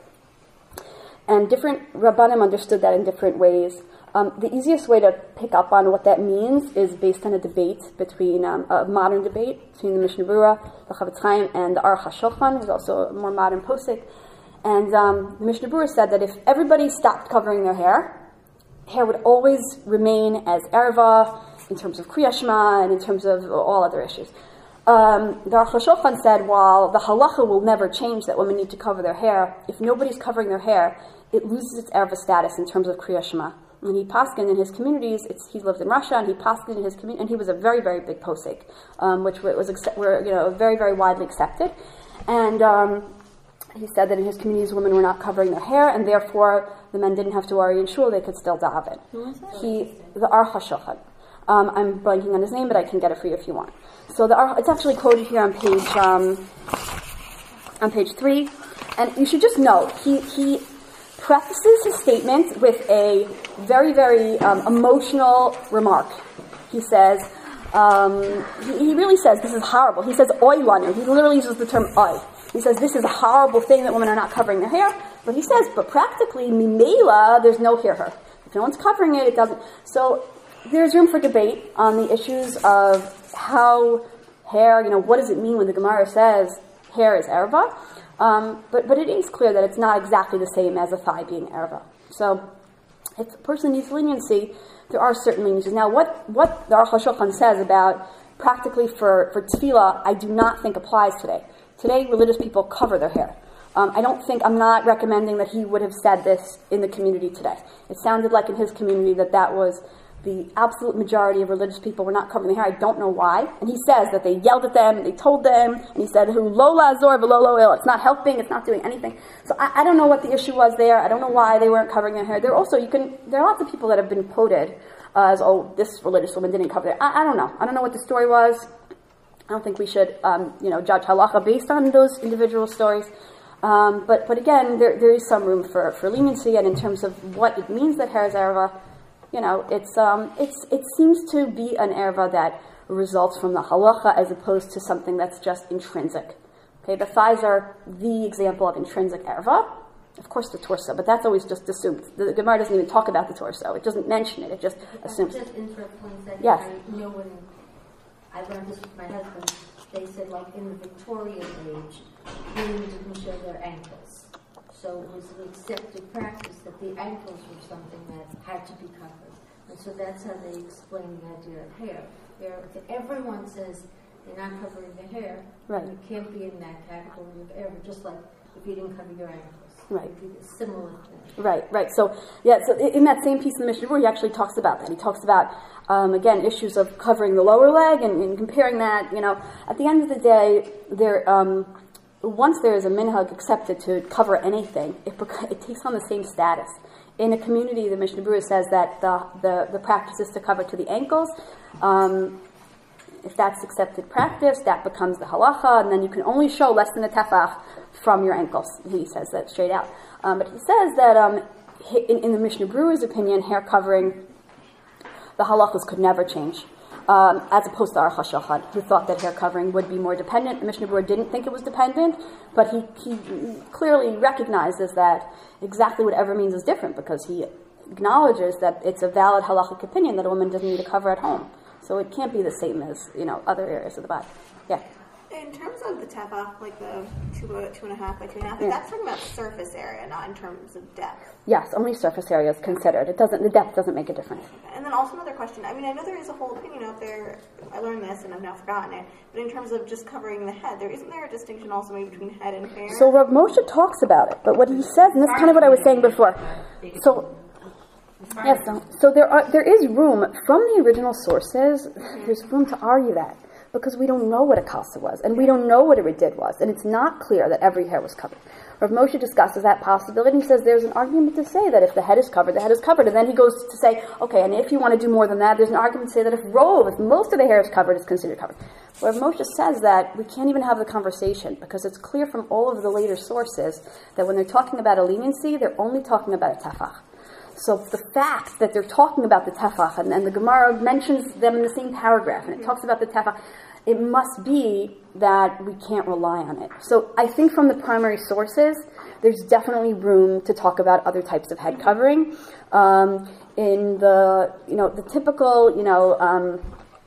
And different Rabbanim understood that in different ways. Um, the easiest way to pick up on what that means is based on a debate between, um, a modern debate between the Mishnah Berurah, the Chavetz Chaim, and the Aruch HaShulchan, who's also a more modern posek. And um, the Mishnah Berurah said that if everybody stopped covering their hair, hair would always remain as erva in terms of Kriya Shema and in terms of all other issues. Um, the Aruch HaShulchan said, while the halacha will never change that women need to cover their hair, if nobody's covering their hair, it loses its erva status in terms of Kriya Shema. And he paskined in his communities. It's, he lived in Russia, and he paskined in his community, and he was a very, very big posek, um, which was accept, were you know very, very widely accepted. And um, he said that in his communities, women were not covering their hair, and therefore the men didn't have to worry in shul; they could still daven. He, the Aruch HaShulchan. Um, I'm blanking on his name, but I can get it for you if you want. So the Aruch, it's actually quoted here on page um, on page three, and you should just note he he. prefaces his statement with a very, very um, emotional remark. He says, um, he, he really says, this is horrible. He says, oy lanu. He literally uses the term oy. He says, this is a horrible thing that women are not covering their hair. But he says, but practically, mimela, there's no hair here. If no one's covering it, it doesn't. So there's room for debate on the issues of how hair, you know, what does it mean when the Gemara says hair is erva? Um, but, but it is clear that it's not exactly the same as a thigh being erva. So if a person needs leniency, there are certain leniencies. Now, what, what the Aruch HaShulchan says about practically for, for tefillah, I do not think applies today. Today, religious people cover their hair. Um, I don't think, I'm not recommending that he would have said this in the community today. It sounded like in his community that that was the absolute majority of religious people were not covering their hair. I don't know why. And he says that they yelled at them, they told them, and he said, "Hu lo lazor v'lo lo il." It's not helping, it's not doing anything. So I, I don't know what the issue was there. I don't know why they weren't covering their hair. There also, you can, there are lots of people that have been quoted uh, as, oh, this religious woman didn't cover their hair. I, I don't know. I don't know what the story was. I don't think we should, um, you know, judge halacha based on those individual stories. Um, but, but again, there, there is some room for, for leniency, and in terms of what it means that hair is erva, you know, it's um, it's it seems to be an erva that results from the halacha as opposed to something that's just intrinsic. Okay, the thighs are the example of intrinsic erva. Of course, the torso, but that's always just assumed. The Gemara doesn't even talk about the torso; it doesn't mention it. It just assumes. Just interesting that yes. I know when I learned this with my husband, they said like in the Victorian age, women didn't show their ankles. So it was the accepted practice that the ankles were something that had to be covered. And so that's how they explain the idea of hair. There, everyone says they're not covering their hair. Right. You can't be in that category of erva, just like if you didn't cover your ankles. Right. It would be a similar thing. Right, right. So, yeah, so in that same piece of the Mishnah Berurah, he actually talks about that. He talks about, um, again, issues of covering the lower leg and, and comparing that. You know, at the end of the day, there... Um, once there is a minhag accepted to cover anything, it, it takes on the same status. In a community, the Mishnah Berurah says that the, the, the practice is to cover to the ankles. Um, if that's accepted practice, that becomes the halacha, and then you can only show less than a tefach from your ankles. He says that straight out. Um, but he says that um, in, in the Mishnah Berurah's opinion, hair covering, the halachas could never change. Um, as opposed to Aruch HaShulchan, who thought that hair covering would be more dependent. Mishnah Berurah didn't think it was dependent, but he, he clearly recognizes that exactly whatever means is different, because he acknowledges that it's a valid halachic opinion that a woman doesn't need to cover at home. So it can't be the same as, you know, other areas of the body. Yeah. In terms of the tefach, like the two, two and a half by two and a half, yeah. that's talking about surface area, not in terms of depth. Yes, only surface area is considered. It doesn't. The depth doesn't make a difference. And then also another question. I mean, I know there is a whole opinion out there. I learned this and I've now forgotten it. But in terms of just covering the head, there isn't there a distinction also maybe between head and hair? So Rav Moshe talks about it, but what he says, and this is kind of what I was saying before. So. Yes, so, so there are there is room from the original sources. There's room to argue that because we don't know what a kalsa was, and we don't know what a redid was, and it's not clear that every hair was covered. Rav Moshe discusses that possibility and he says there's an argument to say that if the head is covered, the head is covered, and then he goes to say, okay, and if you want to do more than that, there's an argument to say that if rove, if most of the hair is covered, it's considered covered. Rav Moshe says that we can't even have the conversation because it's clear from all of the later sources that when they're talking about a leniency, they're only talking about a tefach. So the fact that they're talking about the tefach, and, and the Gemara mentions them in the same paragraph, and it talks about the tefach, it must be that we can't rely on it. So I think from the primary sources, there's definitely room to talk about other types of head covering. Um, in the, you know, the typical, you know, um,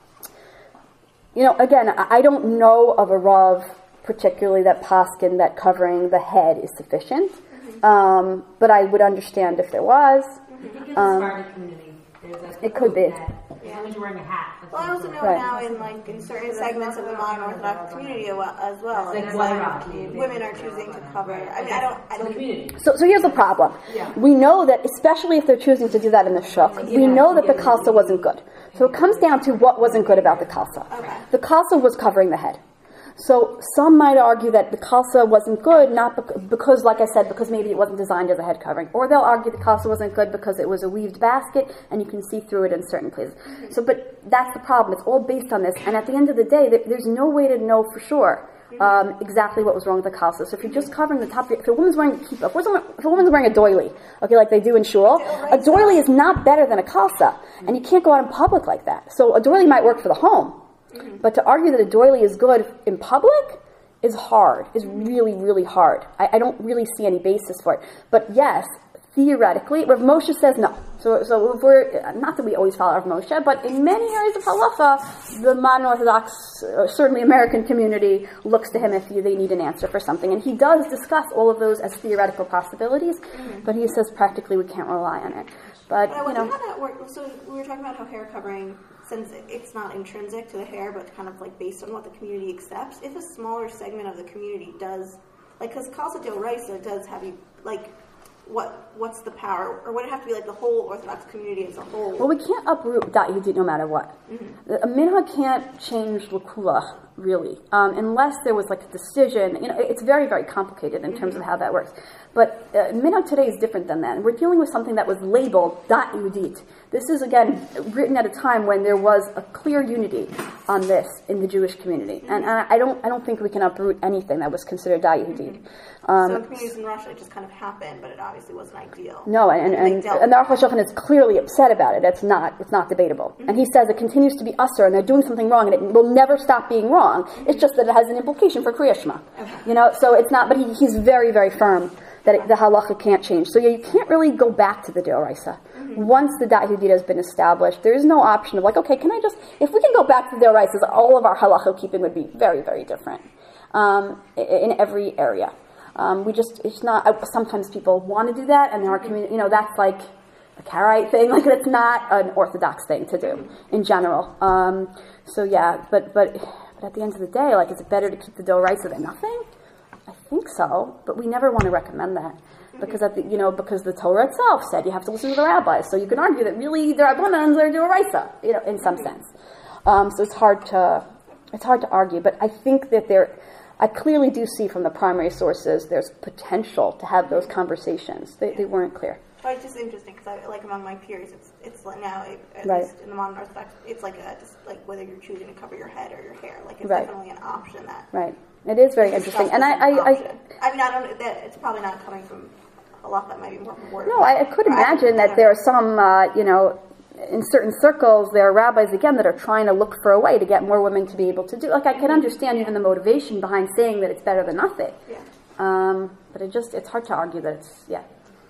you know, again, I don't know of a Rav particularly that paskin that covering the head is sufficient, mm-hmm. um, but I would understand if there was. I think in the Um, Sephardic community, there's a it could be. That, as long as you're wearing a hat. that's Well, I also know Right. now in like in certain segments of the modern Orthodox community a- as well, Like it's one like rock. women are choosing to cover. I mean, I don't, I So the don't. community. So, so here's the problem. Yeah. We know that, especially if they're choosing to do that in the shuk, we know that the kalsa wasn't good. So it comes down to what wasn't good about the kalsa. Okay. The kalsa was covering the head. So some might argue that the kalsa wasn't good, not bec- because, like I said, because maybe it wasn't designed as a head covering. Or they'll argue the kalsa wasn't good because it was a weaved basket and you can see through it in certain places. So, but that's the problem. It's all based on this. And at the end of the day, there, there's no way to know for sure um, exactly what was wrong with the kalsa. So if you're just covering the top, if a woman's wearing a kippah, if, if a woman's wearing a doily, okay, like they do in shul, a doily is not better than a kalsa. And you can't go out in public like that. So a doily might work for the home. But to argue that a doily is good in public is hard, is really, really hard. I, I don't really see any basis for it. But yes, theoretically, Rav Moshe says no. So, so if we're, not that we always follow Rav Moshe, but in many areas of halacha, the modern Orthodox, uh, certainly American community, looks to him if you, they need an answer for something. And he does discuss all of those as theoretical possibilities, mm-hmm. but he says practically we can't rely on it. But, But I you wonder know, how that works. So we were talking about how hair covering, since it's not intrinsic to the hair, but kind of like based on what the community accepts, if a smaller segment of the community does, like, because Kalsa Del Raisa does have you, like, what what's the power, or would it have to be like the whole Orthodox community as a whole? well, we can't uproot dot Yehudit no matter what. Mm-hmm. A minhag can't change l'kula, really, um, unless there was like a decision. You know, it's very, very complicated in mm-hmm. terms of how that works. But uh, minhag today is different than that. We're dealing with something that was labeled dot Yehudit. This is, again, written at a time when there was a clear unity on this in the Jewish community. Mm-hmm. And, and I don't I don't think we can uproot anything that was considered dot Yehudit. Mm-hmm. Um, so in communities in Russia, it just kind of happened, but it obviously wasn't ideal. No, and and, and, and the Aruch HaShulchan is clearly upset about it. It's not it's not debatable. Mm-hmm. And he says it continues to be usher, and they're doing something wrong, and it will never stop being wrong. Mm-hmm. It's just that it has an implication for Kriya Shema. Okay. You know, so it's not, but he, he's very, very firm that it, the halacha can't change. So yeah, you can't really go back to the Deoraisa. Mm-hmm. Once the dot Yehudit has been established, there is no option of like, okay, can I just, if we can go back to the Deoraisas, all of our halacha keeping would be very, very different um, in every area. Um, we just, it's not, sometimes people want to do that, and in our community, you know, that's like a Karaite thing, like that's not an Orthodox thing to do in general. Um, so yeah, but, but, but at the end of the day, like, is it better to keep the Deoraisa than nothing? I think so, but we never want to recommend that because at the, you know, because the Torah itself said you have to listen to the rabbis. So you can argue that really the Rabbanans are Deoraisa, you know, in some sense. Um, so it's hard to it's hard to argue, but I think that there, I clearly do see from the primary sources there's potential to have those conversations. They they weren't clear. But it's just interesting because, I, like, among my peers, it's it's like now, it, at Right. least in the modern Orthodox, it's like a, just like whether you're choosing to cover your head or your hair. Like, it's Right. definitely an option that. Right. It is very it's interesting, discussed and I as an I, I option. I mean, I don't. That it's probably not coming from a lot that might be more from word. no, I, I could imagine that there are some uh, you know. in certain circles, there are rabbis, again, that are trying to look for a way to get more women to be able to do. Like, I can understand even the motivation behind saying that it's better than nothing. Yeah. Um, but it just, it's hard to argue that it's, yeah.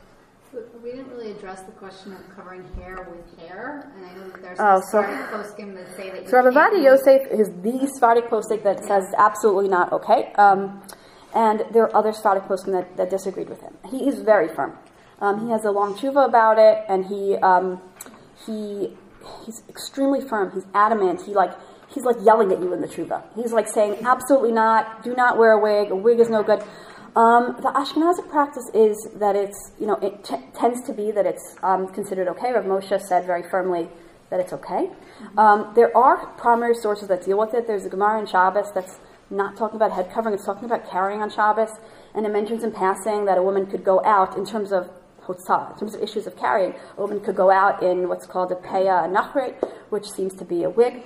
We didn't really address the question of covering hair with hair, and I know that there's Oh, some so- Sephardic poskim that say that you So Rav can't Ovadia use- Yosef is the Sephardic postic that says absolutely not okay. Um, and there are other Sephardic poskim that, that disagreed with him. He is very firm. Um, he has a long tshuva about it, and he, um, he, he's extremely firm. He's adamant. He like, he's like yelling at you in the tshuva. He's like saying, absolutely not, do not wear a wig, a wig is no good. Um, the Ashkenazic practice is that it's, you know, it t- tends to be that it's um, considered okay. Rav Moshe said very firmly that it's okay. Um, there are primary sources that deal with it. There's a Gemara in Shabbos that's not talking about head covering, it's talking about carrying on Shabbos, and it mentions in passing that a woman could go out in terms of hotzah, in terms of issues of carrying. A woman could go out in what's called a peya nachrit, which seems to be a wig.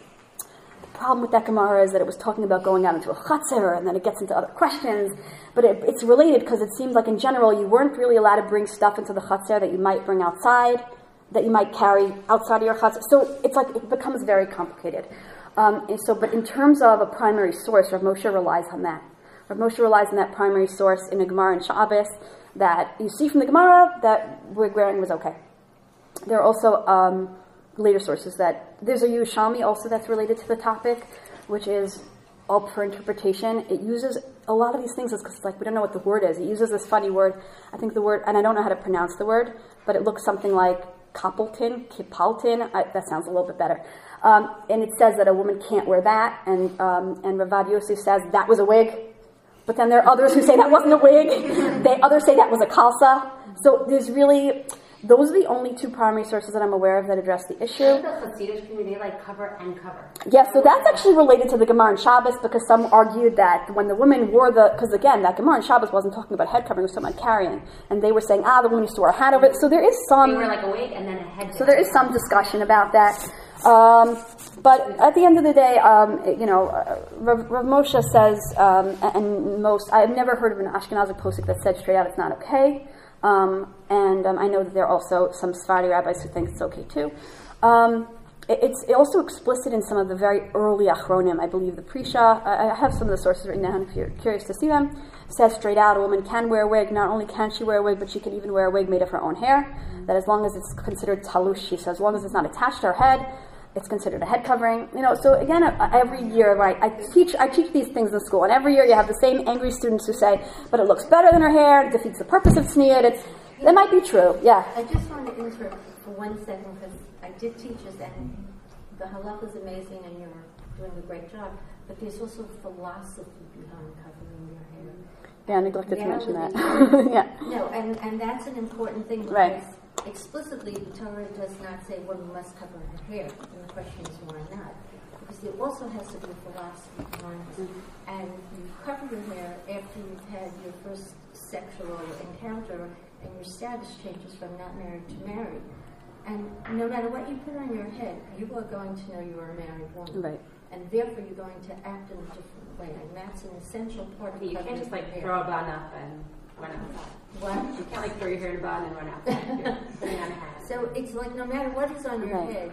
The problem with that Gemara is that it was talking about going out into a chutzner, and then it gets into other questions. But it, it's related because it seems like in general you weren't really allowed to bring stuff into the chutzner that you might bring outside, that you might carry outside of your chutzner. So it's like it becomes very complicated. Um, and so, but in terms of a primary source, Rav Moshe relies on that. Rav Moshe relies on that primary source in a Gemara in Shabbos that you see from the Gemara that wig wearing was okay. There are also um, later sources that there's a Yerushalmi also that's related to the topic, which is all per interpretation. It uses a lot of these things because like we don't know what the word is. It uses this funny word. I think the word, and I don't know how to pronounce the word, but it looks something like kapaltin, kipaltin. I, that sounds a little bit better. Um, and it says that a woman can't wear that, and um, and Ravad Yosef says that was a wig. But then there are others who say that wasn't a wig. They others say that was a kalsa. So there's really, those are the only two primary sources that I'm aware of that address the issue. The Hasidic community like cover and cover. Yeah, so that's actually related to the Gemara in Shabbos because some argued that when the woman wore the, because again, that Gemara in Shabbos wasn't talking about head covering, it was talking about carrying. And they were saying, ah, the woman used to wear a hat over it. So there is some... They wear like a wig and then a head. So there is some discussion about that. Um, but at the end of the day, um, you know, uh, Rav, Rav Moshe says, um, and most, I've never heard of an Ashkenazic posik that said straight out it's not okay. Um, and um, I know that there are also some Sephardi rabbis who think it's okay too. Um, it, it's also explicit in some of the very early Achronim. I believe the Prisha, I, I have some of the sources written down if you're curious to see them, says straight out a woman can wear a wig. Not only can she wear a wig, but she can even wear a wig made of her own hair. That as long as it's considered talush, she says, as long as it's not attached to her head, it's considered a head covering. You know, so again, uh, every year, right, I teach I teach these things in school, and every year you have the same angry students who say, but it looks better than her hair, it defeats the purpose of tzniut. It's, that might be true, yeah. I just want to interrupt for one second because I did teach us, and the halakha is amazing, and you're doing a great job, but there's also philosophy behind covering your hair. Yeah, I neglected to Yeah, mention that. really. Yeah. No, and, and that's an important thing because Right. explicitly the Torah does not say one must cover her hair, and the question is why not? Because there also has to be a philosophy behind it. And you cover your hair after you've had your first sexual encounter, and your status changes from not married to married. And no matter what you put on your head, you are going to know you are a married woman. Right. And therefore you're going to act in a different way. And that's an essential part of You covering can't just like your throw hair. a bun up and run outside. What? You can't like throw your hair in a bun and run outside. You're putting on a hat. So it's like no matter what is on your Right. head,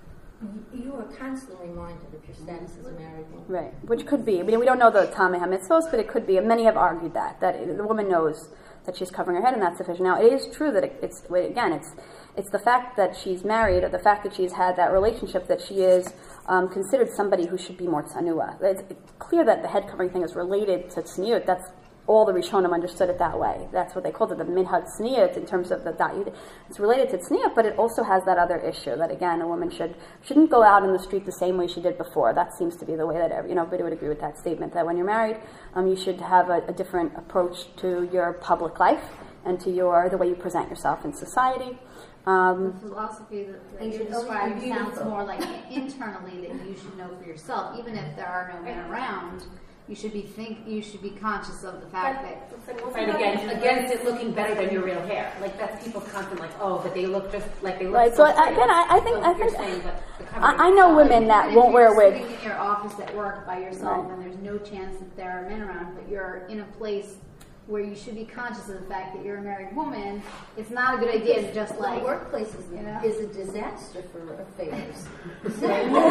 you, you are constantly reminded of your status as a married woman. Right, which could be. I mean, we don't know the Tamei HaMitzvos, but it could be. And many have argued that, that the woman knows that she's covering her head and that's sufficient. Now, it is true that it, it's, again, it's it's the fact that she's married or the fact that she's had that relationship that she is um, considered somebody who should be more tzanua. It's clear that the head covering thing is related to tzniut. That's all the Rishonim understood it that way. That's what they called it, the minhag tzniut, in terms of the da'yud. It's related to tzniut, but it also has that other issue that, again, a woman should, shouldn't go out in the street the same way she did before. That seems to be the way that, every, you know, everybody would agree with that statement, that when you're married, um, you should have a, a different approach to your public life and to your the way you present yourself in society. Um, The philosophy that, that And you're you're always describing sounds beautiful. more like internally that you should know for yourself, even if there are no men around. You should be think. You should be conscious of the fact that Fight against, against it looking better than your real hair. Like that's people's constant like, oh, but they look just like they look. Right, so I- straight. again, I- I think- So I you're think- saying, but the covering I, I know itself- women that even if won't wear a you're wig. sitting in your office at work by yourself, Right. and there's no chance that there are men around, but you're in a place where you should be conscious of the fact that you're a married woman. It's not a good idea to just like. The workplace is, you know? is a disaster for affairs. So,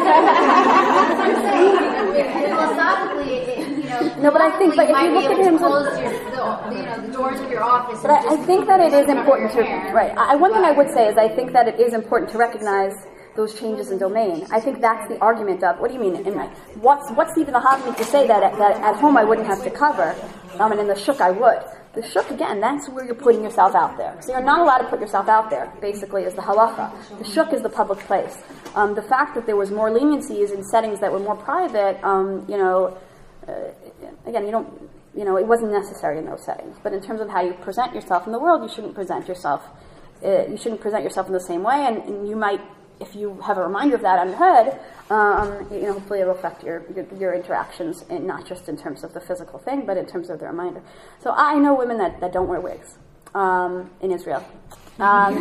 Philosophically, it, you know, No, but I think- but if might you look be at able to him- close your, the, you know, the doors of your office. But and I, I just think that it is cover important to your hair. right. I, one thing I would say is I think that it is important to recognize those changes in domain. I think that's the argument of what do you mean? In my, what's what's even the hobby to say that at, that at home I wouldn't have to cover, um, and in the shuk I would. The shuk again, that's where you're putting yourself out there. So you're not allowed to put yourself out there. Basically, is the halacha. The shuk is the public place. Um, the fact that there was more leniencies in settings that were more private, um, you know, uh, again, you don't. you know, it wasn't necessary in those settings. But in terms of how you present yourself in the world, you shouldn't present yourself. Uh, you shouldn't present yourself in the same way, and, and you might, if you have a reminder of that on your head, um, you know, hopefully it'll affect your, your your interactions, and not just in terms of the physical thing, but in terms of the reminder. So I know women that, that don't wear wigs um, in Israel. Um,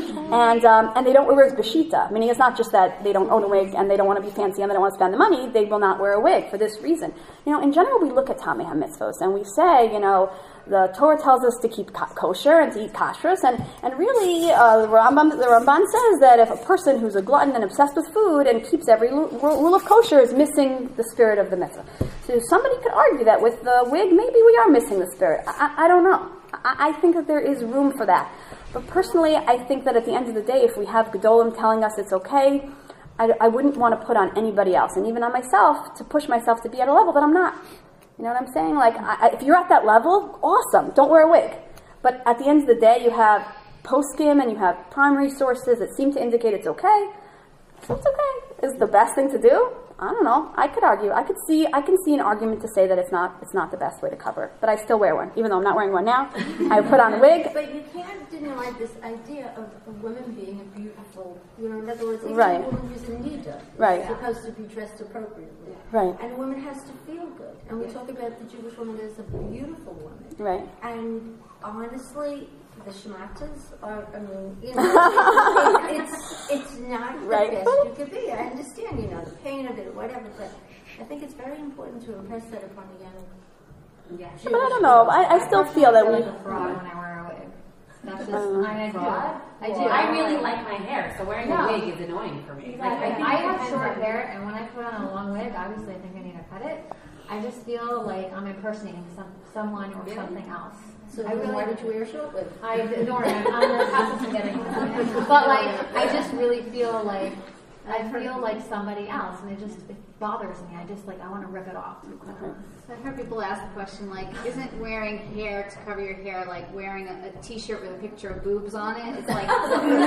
and um, and they don't wear wigs b'shita, meaning it's not just that they don't own a wig and they don't want to be fancy and they don't want to spend the money. They will not wear a wig for this reason. You know, in general, we look at Tamei HaMitzvos and we say, you know, the Torah tells us to keep kosher and to eat kashrus, and and really, uh, the Rambam the Ramban says that if a person who's a glutton and obsessed with food and keeps every rule of kosher is missing the spirit of the mitzvah. So somebody could argue that with the wig, maybe we are missing the spirit. I, I don't know. I, I think that there is room for that. But personally, I think that at the end of the day, if we have Gedolim telling us it's okay, I, I wouldn't want to put on anybody else, and even on myself, to push myself to be at a level that I'm not. You know what I'm saying? Like, I, if you're at that level, awesome, don't wear a wig. But at the end of the day, you have post-skim and you have primary sources that seem to indicate it's okay. So it's okay. Is it the best thing to do? I don't know. I could argue. I could see. I can see an argument to say that it's not. It's not the best way to cover. But I still wear one, even though I'm not wearing one now. I put on a wig. But you can't deny this idea of a woman being a beautiful. You know, in other words, even Right. a woman who's in nida Right. is supposed to be dressed appropriately. Right. And a woman has to feel good. And we talk about the Jewish woman as a beautiful woman. Right. And honestly, the shmatas are, I mean, you know, it's, it's, it's not the Right. best you could be. I understand, you know, the pain of it, whatever, but I think it's very important to impress that upon a young Yeah. But I don't know. I, I still feel that we. like a fraud when I wear a wig. That's just, Um, I, I do. Fraud? I do. I really like my hair, so wearing No. a wig is annoying for me. Like, Exactly. I, think I it have depends short on- hair, and when I put on a long wig, obviously I think I need to cut it. I just feel like I'm impersonating some, someone or Really? something else. So I really, why did you wear a short wig? I adore it. I'm in the process of getting it. But like, I just really feel like, I feel like somebody else, and it just it bothers me. I just like, I want to rip it off. I've heard people ask the question, like, isn't wearing hair to cover your hair like wearing a, a t-shirt with a picture of boobs on it? It's like,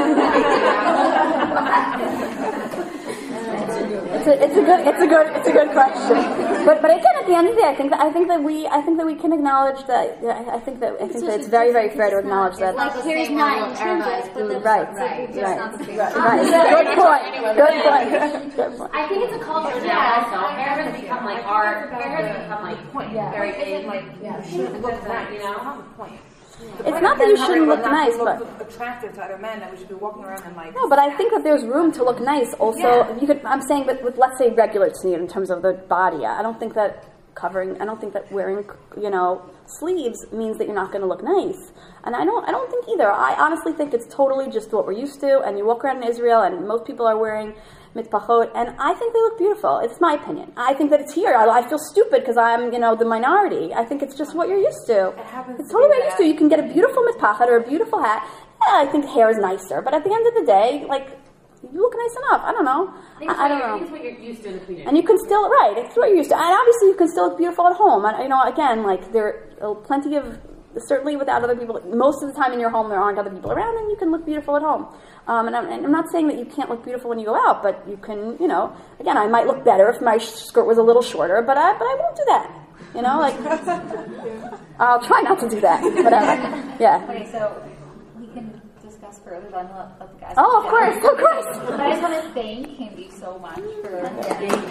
It's a, it's a good, it's a good, it's a good question. But but again, at the end of the day, I think that I think that we, I think that we can acknowledge that. I I think that I think that it's very very fair to acknowledge that. Like, here's not intrinsic, but that's Right, right. right, Not the same. right. Good point. Good point. Good point. I think it's a culture now also. Hair has become like art. Hair has become like Point. very big. Like, Yeah. you shouldn't look nice, you know? That's the point. It's not that you shouldn't look nice, but attractive to other men, that we should be walking around and like. no. But I think that there's room to look nice. Also, Yeah. you could. I'm saying, but with let's say regular tzniut in terms of the body, I don't think that covering. I don't think that wearing, you know, sleeves means that you're not going to look nice. And I don't. I don't think either. I honestly think it's totally just what we're used to. And you walk around in Israel, and most people are wearing mitpachot, and I think they look beautiful. It's my opinion. I think that it's here. I, I feel stupid because I'm, you know, the minority. I think it's just what you're used to. It happens It's to totally be what you're used to. You can get a beautiful mitpachat or a beautiful hat. Yeah, I think hair is nicer, but at the end of the day, like, you look nice enough. I don't know. I think it's I, I what don't you're- I know. think it's what you're used to in the community. And you can still, right, it's what you're used to. And obviously you can still look beautiful at home. And, you know, again, like, there are plenty of, certainly without other people, most of the time in your home there aren't other people around, and you can look beautiful at home. Um, and, I'm, and I'm not saying that you can't look beautiful when you go out, but you can, you know, again, I might look better if my skirt was a little shorter, but I, but I won't do that. You know, like, I'll try not to do that. Whatever. Yeah. Okay, so we can discuss further, but I'm gonna let the guys. Oh, of go. course, of course. But I just want to thank Hindi so much for being here.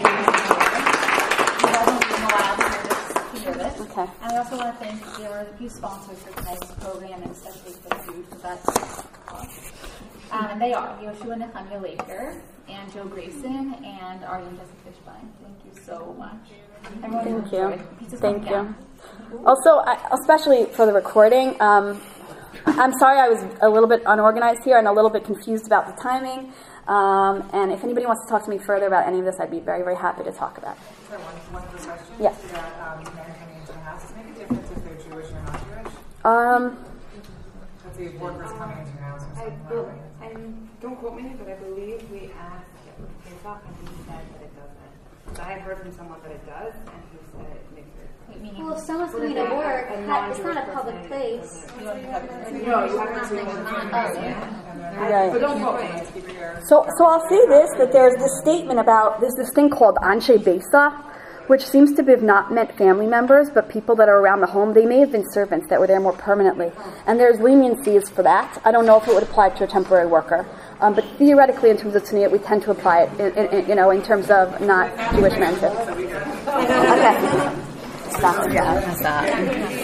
You guys have been a while to hear this. Okay. And I also want to thank, there were a few sponsors for tonight's program, and especially for the food, because that's awesome. Um, and they are Yoshua Nehemiah Laker, and Joe Grayson, and Arlene Jessica Fishbein. Thank you so much. Everyone Thank you. enjoyed. Pizza's Thank coming down. you. Also, I, especially for the recording, um, I'm sorry I was a little bit unorganized here and a little bit confused about the timing. Um, and if anybody wants to talk to me further about any of this, I'd be very, very happy to talk about it. So one, one of the questions Yes. about um, men coming into the house, does it make a difference if they're Jewish or not Jewish? Um, Let's say workers coming into your house or I, something well, like that. I don't quote me, but I believe we asked Pesach and he said that it doesn't. So I had heard from someone that it does, and he said it makes it. Wait, meaning- Well, if someone's What coming if to a- work, a ha- it's not non-Jewish a public person place. doesn't- No, you have to see one. Right. But don't quote me. Let's keep your. so, so I'll say this, that there's this statement about, there's this thing called Anshe Besa, which seems to have not meant family members, but people that are around the home. They may have been servants that were there more permanently. And there's leniencies for that. I don't know if it would apply to a temporary worker. Um, but theoretically, in terms of Tzniut, we tend to apply it, in, in, in, you know, in terms of not Jewish mentorship. Okay. Stop. Yeah. Stop.